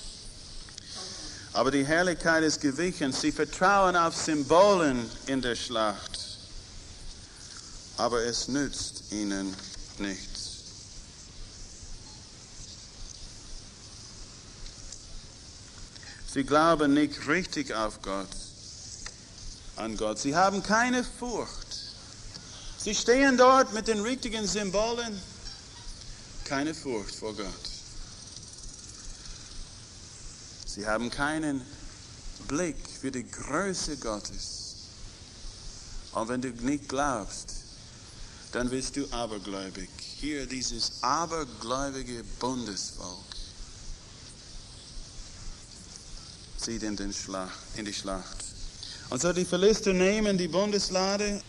Aber die Herrlichkeit ist gewichen. Sie vertrauen auf Symbolen in der Schlacht. Aber es nützt ihnen nichts. Sie glauben nicht richtig auf Gott, an Gott. Sie haben keine Furcht. Sie stehen dort mit den richtigen Symbolen. Keine Furcht vor Gott. Sie haben keinen Blick für die Größe Gottes. Und wenn du nicht glaubst, dann bist du abergläubig. Hier dieses abergläubige Bundesvolk zieht in, den Schlacht, in die Schlacht. Und so die Philister nehmen die Bundeslade,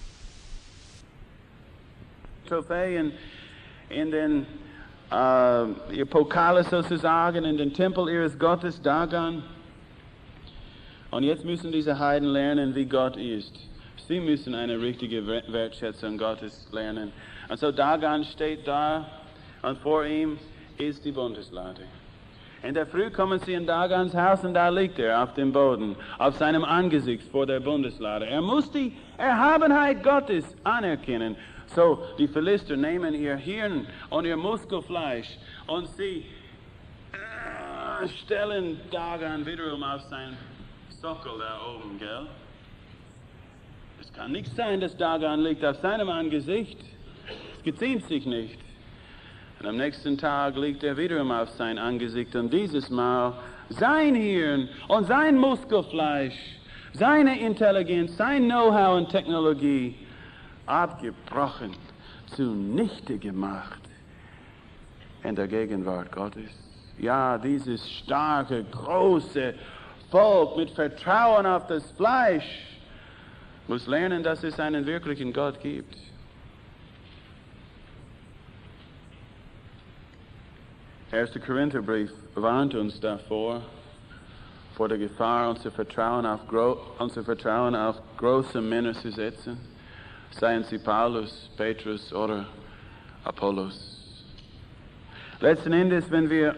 Trophäen in den Uh, ihr Pokale sozusagen in den Tempel ihres Gottes Dagon. Und jetzt müssen diese Heiden lernen, wie Gott ist. Sie müssen eine richtige Wertschätzung Gottes lernen. Und so Dagon steht da und vor ihm ist die Bundeslade. In der Früh kommen sie in Dagons Haus und da liegt er auf dem Boden, auf seinem Angesicht vor der Bundeslade. Er muss die Erhabenheit Gottes anerkennen. So, die Philister nehmen ihr Hirn und ihr Muskelfleisch und sie äh, stellen Dagon wiederum auf seinen Sockel da oben, gell? Es kann nicht sein, dass Dagon liegt auf seinem Angesicht. Es geziemt sich nicht. Und am nächsten Tag liegt er wiederum auf sein Angesicht und dieses Mal sein Hirn und sein Muskelfleisch, seine Intelligenz, sein Know-how und Technologie abgebrochen, zunichte gemacht in der Gegenwart Gottes. Ja, dieses starke, große Volk mit Vertrauen auf das Fleisch muss lernen, dass es einen wirklichen Gott gibt. Erster Korintherbrief warnt uns davor, vor der Gefahr, unser Vertrauen auf, gro- unser Vertrauen auf große Männer zu setzen. Seien sie Paulus, Petrus oder Apollos. Letzten Endes, wenn wir,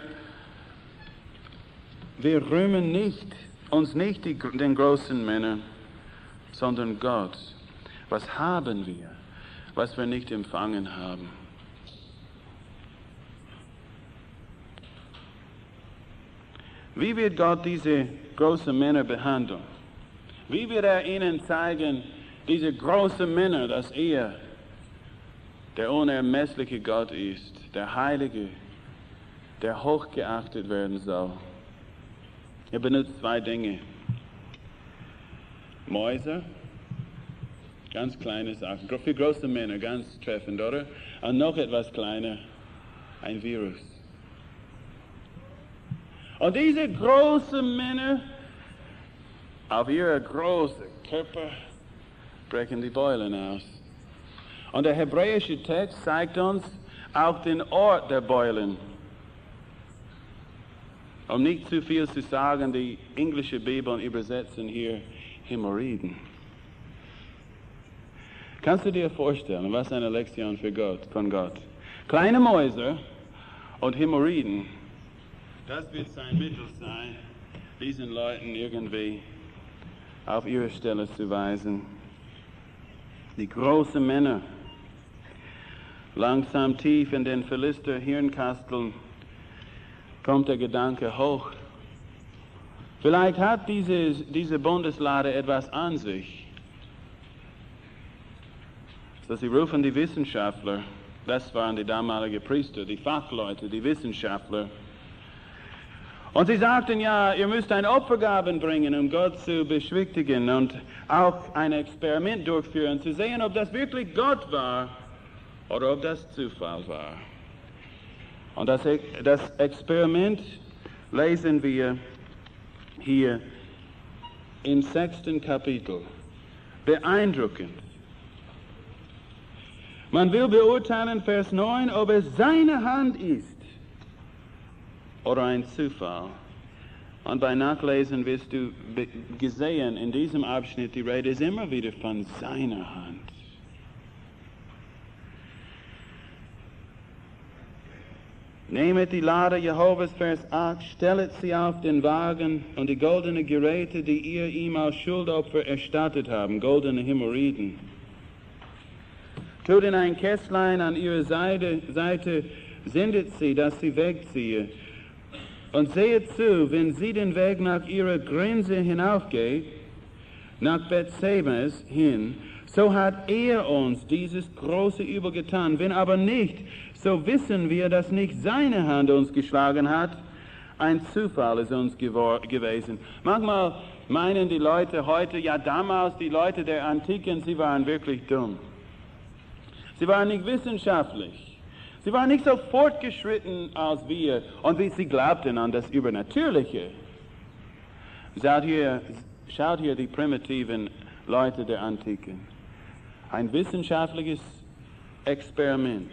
wir rühmen nicht, uns nicht die, den großen Männern, sondern Gott. Was haben wir, was wir nicht empfangen haben? Wie wird Gott diese großen Männer behandeln? Wie wird er ihnen zeigen, diese großen Männer, dass er der unermessliche Gott ist, der Heilige, der hochgeachtet werden soll? Er benutzt zwei Dinge. Mäuse, ganz kleine Sachen, für große Männer, ganz treffend, oder? Und noch etwas kleiner, ein Virus. Und diese großen Männer, auf ihre großen Körper, brechen die Beulen aus. Und der hebräische Text zeigt uns auch den Ort der Beulen. Um nicht zu viel zu sagen, die englische Bibeln übersetzen hier Hämorrhoiden. Kannst du dir vorstellen, was eine Lektion für Gott, von Gott? Kleine Mäuse und Hämorrhoiden, das wird sein Mittel sein, diesen Leuten irgendwie auf ihre Stelle zu weisen. Die großen Männer, langsam tief in den Philister-Hirnkasteln kommt der Gedanke hoch. Vielleicht hat diese, diese Bundeslade etwas an sich. So, sie rufen die Wissenschaftler, das waren die damaligen Priester, die Fachleute, die Wissenschaftler. Und sie sagten, ja, ihr müsst ein Opfergaben bringen, um Gott zu beschwichtigen und auch ein Experiment durchführen, zu sehen, ob das wirklich Gott war oder ob das Zufall war. Und das, das Experiment lesen wir hier im sechsten Kapitel, beeindruckend. Man will beurteilen, Vers neun, ob es seine Hand ist oder ein Zufall. Und bei Nachlesen wirst du gesehen, in diesem Abschnitt, die Rede ist immer wieder von seiner Hand. Nehmet die Lade Jehovas, Vers acht, stellet sie auf den Wagen und die goldenen Geräte, die ihr ihm als Schuldopfer erstattet haben, goldene Hämorrhoiden. Tut in ein Kästlein an ihrer Seite, Seite, sendet sie, dass sie wegziehe. Und sehet zu, wenn sie den Weg nach ihrer Grenze hinaufgeht, nach Bethsemes hin, so hat er uns dieses große Übel getan. Wenn aber nicht, so wissen wir, dass nicht seine Hand uns geschlagen hat. Ein Zufall ist uns gewesen. Manchmal meinen die Leute heute, ja damals, die Leute der Antiken, sie waren wirklich dumm. Sie waren nicht wissenschaftlich. Sie waren nicht so fortgeschritten als wir und wie sie glaubten an das Übernatürliche. Schaut hier, schaut hier die primitiven Leute der Antiken. Ein wissenschaftliches Experiment.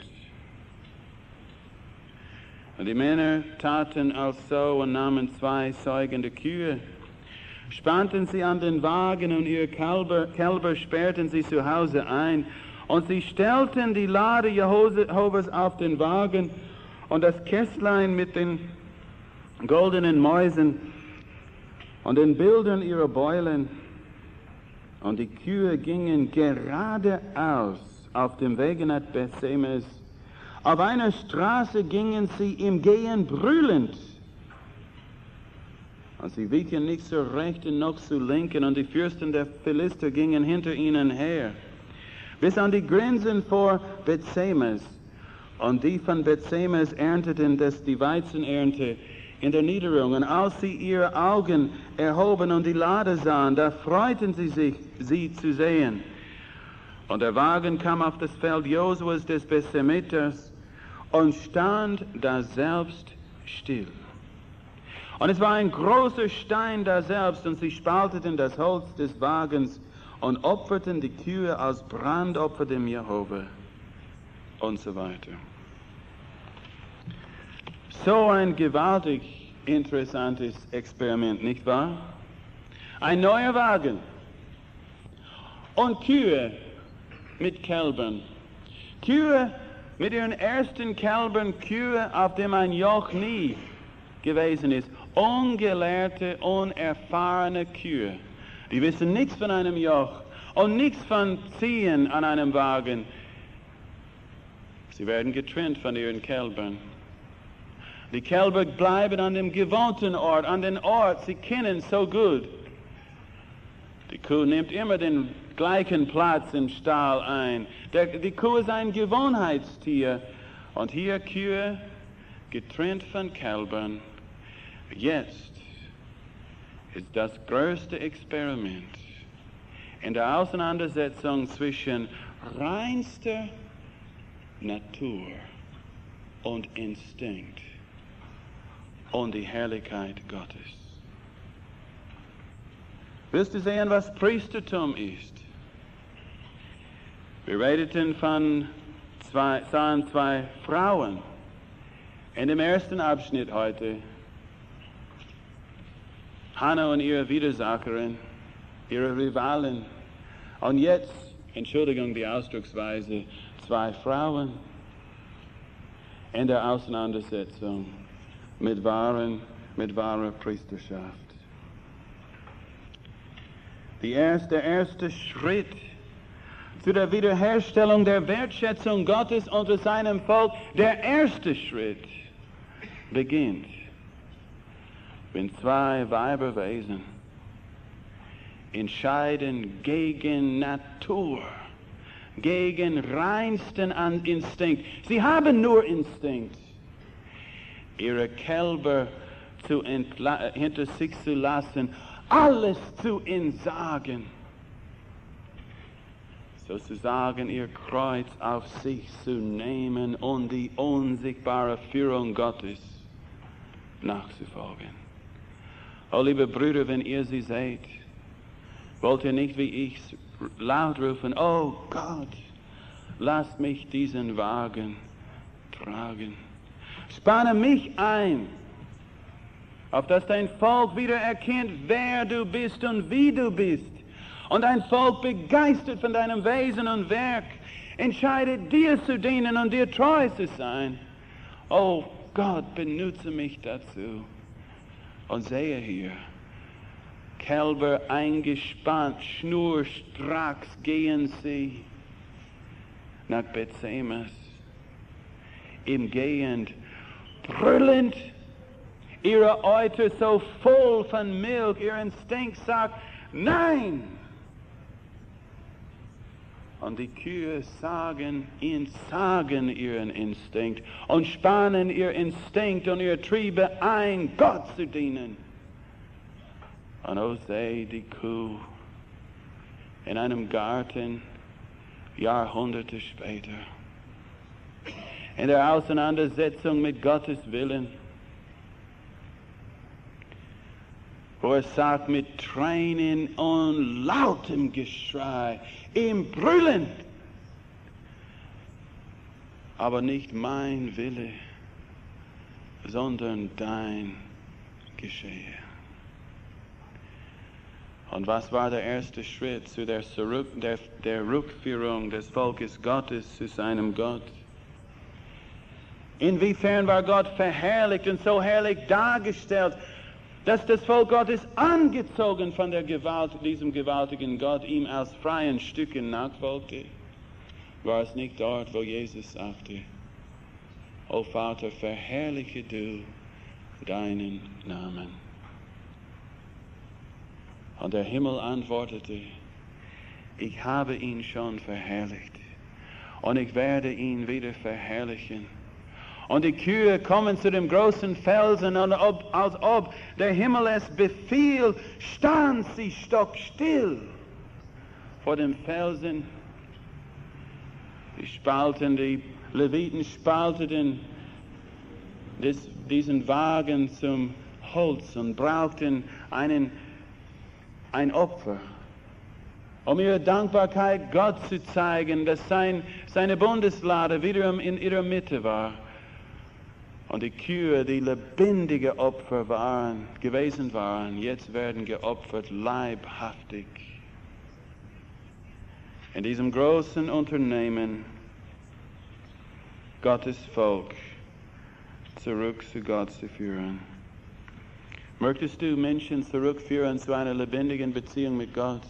Und die Männer taten also und nahmen zwei säugende Kühe, spannten sie an den Wagen und ihre Kälber, Kälber sperrten sie zu Hause ein. Und sie stellten die Lade Jehovas auf den Wagen und das Kästlein mit den goldenen Mäusen und den Bildern ihrer Beulen. Und die Kühe gingen geradeaus auf dem Wege nach Bethsemes. Auf einer Straße gingen sie im Gehen brüllend. Und sie wichen nicht zur Rechten noch zur Linken, und die Fürsten der Philister gingen hinter ihnen her, bis an die Grenzen vor Bethsemes. Und die von Bethsemes ernteten das die Weizenernte in der Niederung. Und als sie ihre Augen erhoben und die Lade sahen, da freuten sie sich, sie zu sehen. Und der Wagen kam auf das Feld Josuas des Bethsemeters und stand da selbst still. Und es war ein großer Stein da selbst, und sie spalteten das Holz des Wagens und opferten die Kühe als Brandopfer dem Jehova und so weiter. So ein gewaltig interessantes Experiment, nicht wahr? Ein neuer Wagen und Kühe mit Kälbern. Kühe mit ihren ersten Kälbern, Kühe, auf dem ein Joch nie gewesen ist. Ungelehrte, unerfahrene Kühe. Die wissen nichts von einem Joch und nichts von Ziehen an einem Wagen. Sie werden getrennt von ihren Kälbern. Die Kälber bleiben an dem gewohnten Ort, an den Ort, sie kennen so gut. Die Kuh nimmt immer den gleichen Platz im Stall ein. Der, die Kuh ist ein Gewohnheitstier. Und hier Kühe getrennt von Kälbern. Jetzt ist das größte Experiment in der Auseinandersetzung zwischen reinster Natur und Instinkt und die Herrlichkeit Gottes. Willst du sehen, was Priestertum ist? Wir redeten von zwei, sahen zwei Frauen in dem ersten Abschnitt heute. Hannah und ihre Widersacherin, ihre Rivalin. Und jetzt, Entschuldigung die Ausdrucksweise, zwei Frauen in der Auseinandersetzung mit, wahren, mit wahrer Priesterschaft. Die erste, der erste Schritt zu der Wiederherstellung der Wertschätzung Gottes unter seinem Volk, der erste Schritt beginnt, wenn zwei Weiberwesen entscheiden gegen Natur, gegen reinsten Instinkt. Sie haben nur Instinkt, ihre Kälber zu hinter sich zu lassen, alles zu entsagen, sozusagen ihr Kreuz auf sich zu nehmen und die unsichtbare Führung Gottes nachzufolgen. Oh, liebe Brüder, wenn ihr sie seht, wollt ihr nicht wie ich laut rufen, oh Gott, lass mich diesen Wagen tragen. Spanne mich ein, auf dass dein Volk wieder erkennt, wer du bist und wie du bist. Und dein Volk begeistert von deinem Wesen und Werk, entscheidet dir zu dienen und dir treu zu sein. Oh Gott, benutze mich dazu. Und sehe hier, Kälber eingespannt, schnurstracks gehen sie nach Bethsemes. Im Gehend, brüllend, ihre Euter so voll von Milch, ihr Instinkt sagt, nein! Und die Kühe sagen, sagen ihren Instinkt und spannen ihr Instinkt und ihr Triebe ein, Gott zu dienen. Und oh, sei die Kuh in einem Garten, Jahrhunderte später, in der Auseinandersetzung mit Gottes Willen, wo er sagt mit Tränen und lautem Geschrei, im Brüllen, aber nicht mein Wille, sondern dein geschehe. Und was war der erste Schritt zu der, Zurück, der, der Rückführung des Volkes Gottes zu seinem Gott? Inwiefern war Gott verherrlicht und so herrlich dargestellt, dass das Volk Gottes angezogen von der Gewalt, diesem gewaltigen Gott ihm aus freien Stücken nachfolgte? War es nicht dort, wo Jesus sagte, O Vater, verherrliche du deinen Namen? Und der Himmel antwortete, ich habe ihn schon verherrlicht und ich werde ihn wieder verherrlichen. Und die Kühe kommen zu dem großen Felsen und ob, als ob der Himmel es befiehlt, stand sie stockstill vor dem Felsen. Die Spalten, die Leviten spalteten des, diesen Wagen zum Holz und brauchten einen, ein Opfer, um ihre Dankbarkeit Gott zu zeigen, dass sein, seine Bundeslade wiederum in ihrer Mitte war. Und die Kühe, die lebendige Opfer waren, gewesen waren, jetzt werden geopfert, leibhaftig. In diesem großen Unternehmen, Gottes Volk zurück zu Gott zu führen. Möchtest du Menschen zurückführen zu einer lebendigen Beziehung mit Gott?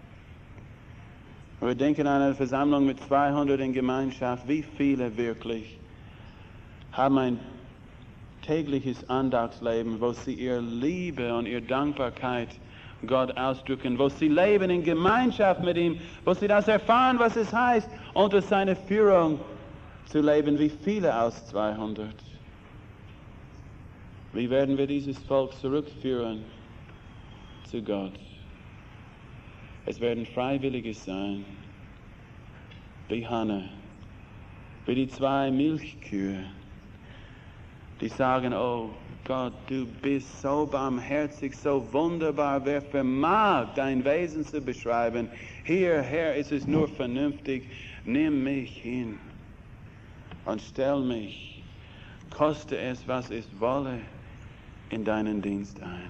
Wir denken an eine Versammlung mit zweihundert in Gemeinschaft. Wie viele wirklich haben ein tägliches Andachtsleben, wo sie ihre Liebe und ihre Dankbarkeit Gott ausdrücken, wo sie leben in Gemeinschaft mit ihm, wo sie das erfahren, was es heißt, unter seiner Führung zu leben, wie viele aus zweihundert. Wie werden wir dieses Volk zurückführen zu Gott? Es werden Freiwillige sein, wie Hannah, wie die zwei Milchkühe, die sagen, oh Gott, du bist so barmherzig, so wunderbar, wer vermag dein Wesen zu beschreiben? Hier, Herr, ist es nur vernünftig, nimm mich hin und stell mich, koste es, was es wolle, in deinen Dienst ein.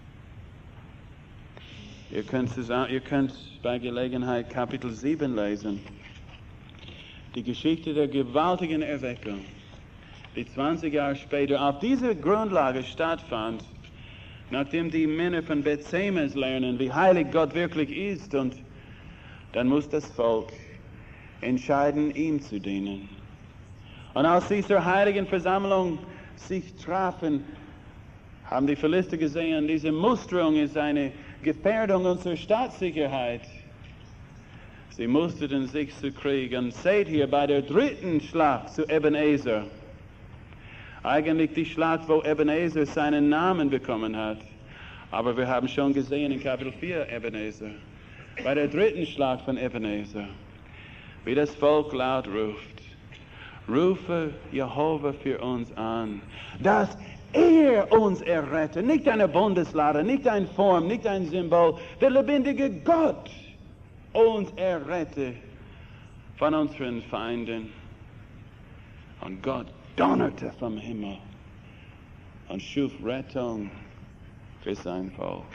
Ihr könnt, ihr könnt bei Gelegenheit Kapitel sieben lesen, die Geschichte der gewaltigen Erweckung, die zwanzig Jahre später auf dieser Grundlage stattfand, nachdem die Männer von Bethsemes lernen, wie heilig Gott wirklich ist, und dann muss das Volk entscheiden, ihm zu dienen. Und als sie zur heiligen Versammlung sich trafen, haben die Philister gesehen, diese Musterung ist eine Gefährdung unserer Staatssicherheit. Sie musterten sich zu Krieg. Und seht hier bei der dritten Schlacht zu Ebenezer, eigentlich die Schlacht, wo Ebenezer seinen Namen bekommen hat. Aber wir haben schon gesehen in Kapitel vier Ebenezer. Bei der dritten Schlacht von Ebenezer, wie das Volk laut ruft, rufe Jehova für uns an, dass er uns errette, nicht eine Bundeslade, nicht eine Form, nicht ein Symbol, der lebendige Gott und errette von unseren Feinden. Und Gott donnerte vom Himmel und schuf Rettung für sein Volk.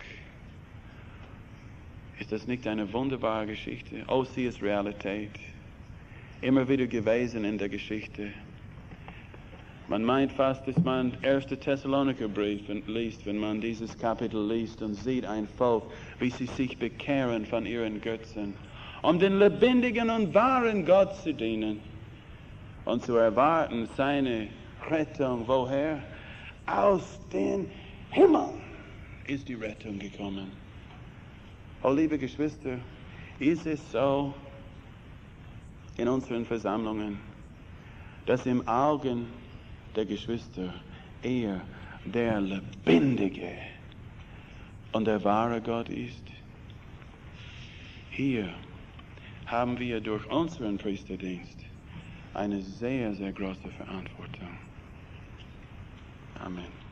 Ist das nicht eine wunderbare Geschichte? Oh, sie ist Realität. Immer wieder gewesen in der Geschichte. Man meint fast, dass man ersten Thessalonikerbrief liest, wenn man dieses Kapitel liest und sieht ein Volk, wie sie sich bekehren von ihren Götzen, um den lebendigen und wahren Gott zu dienen und zu erwarten seine Rettung. Woher? Aus den Himmeln ist die Rettung gekommen. Oh, liebe Geschwister, ist es so in unseren Versammlungen, dass im Augen der Geschwister er der lebendige und der wahre Gott ist? Hier haben wir durch unseren Priesterdienst eine sehr, sehr große Verantwortung. Amen.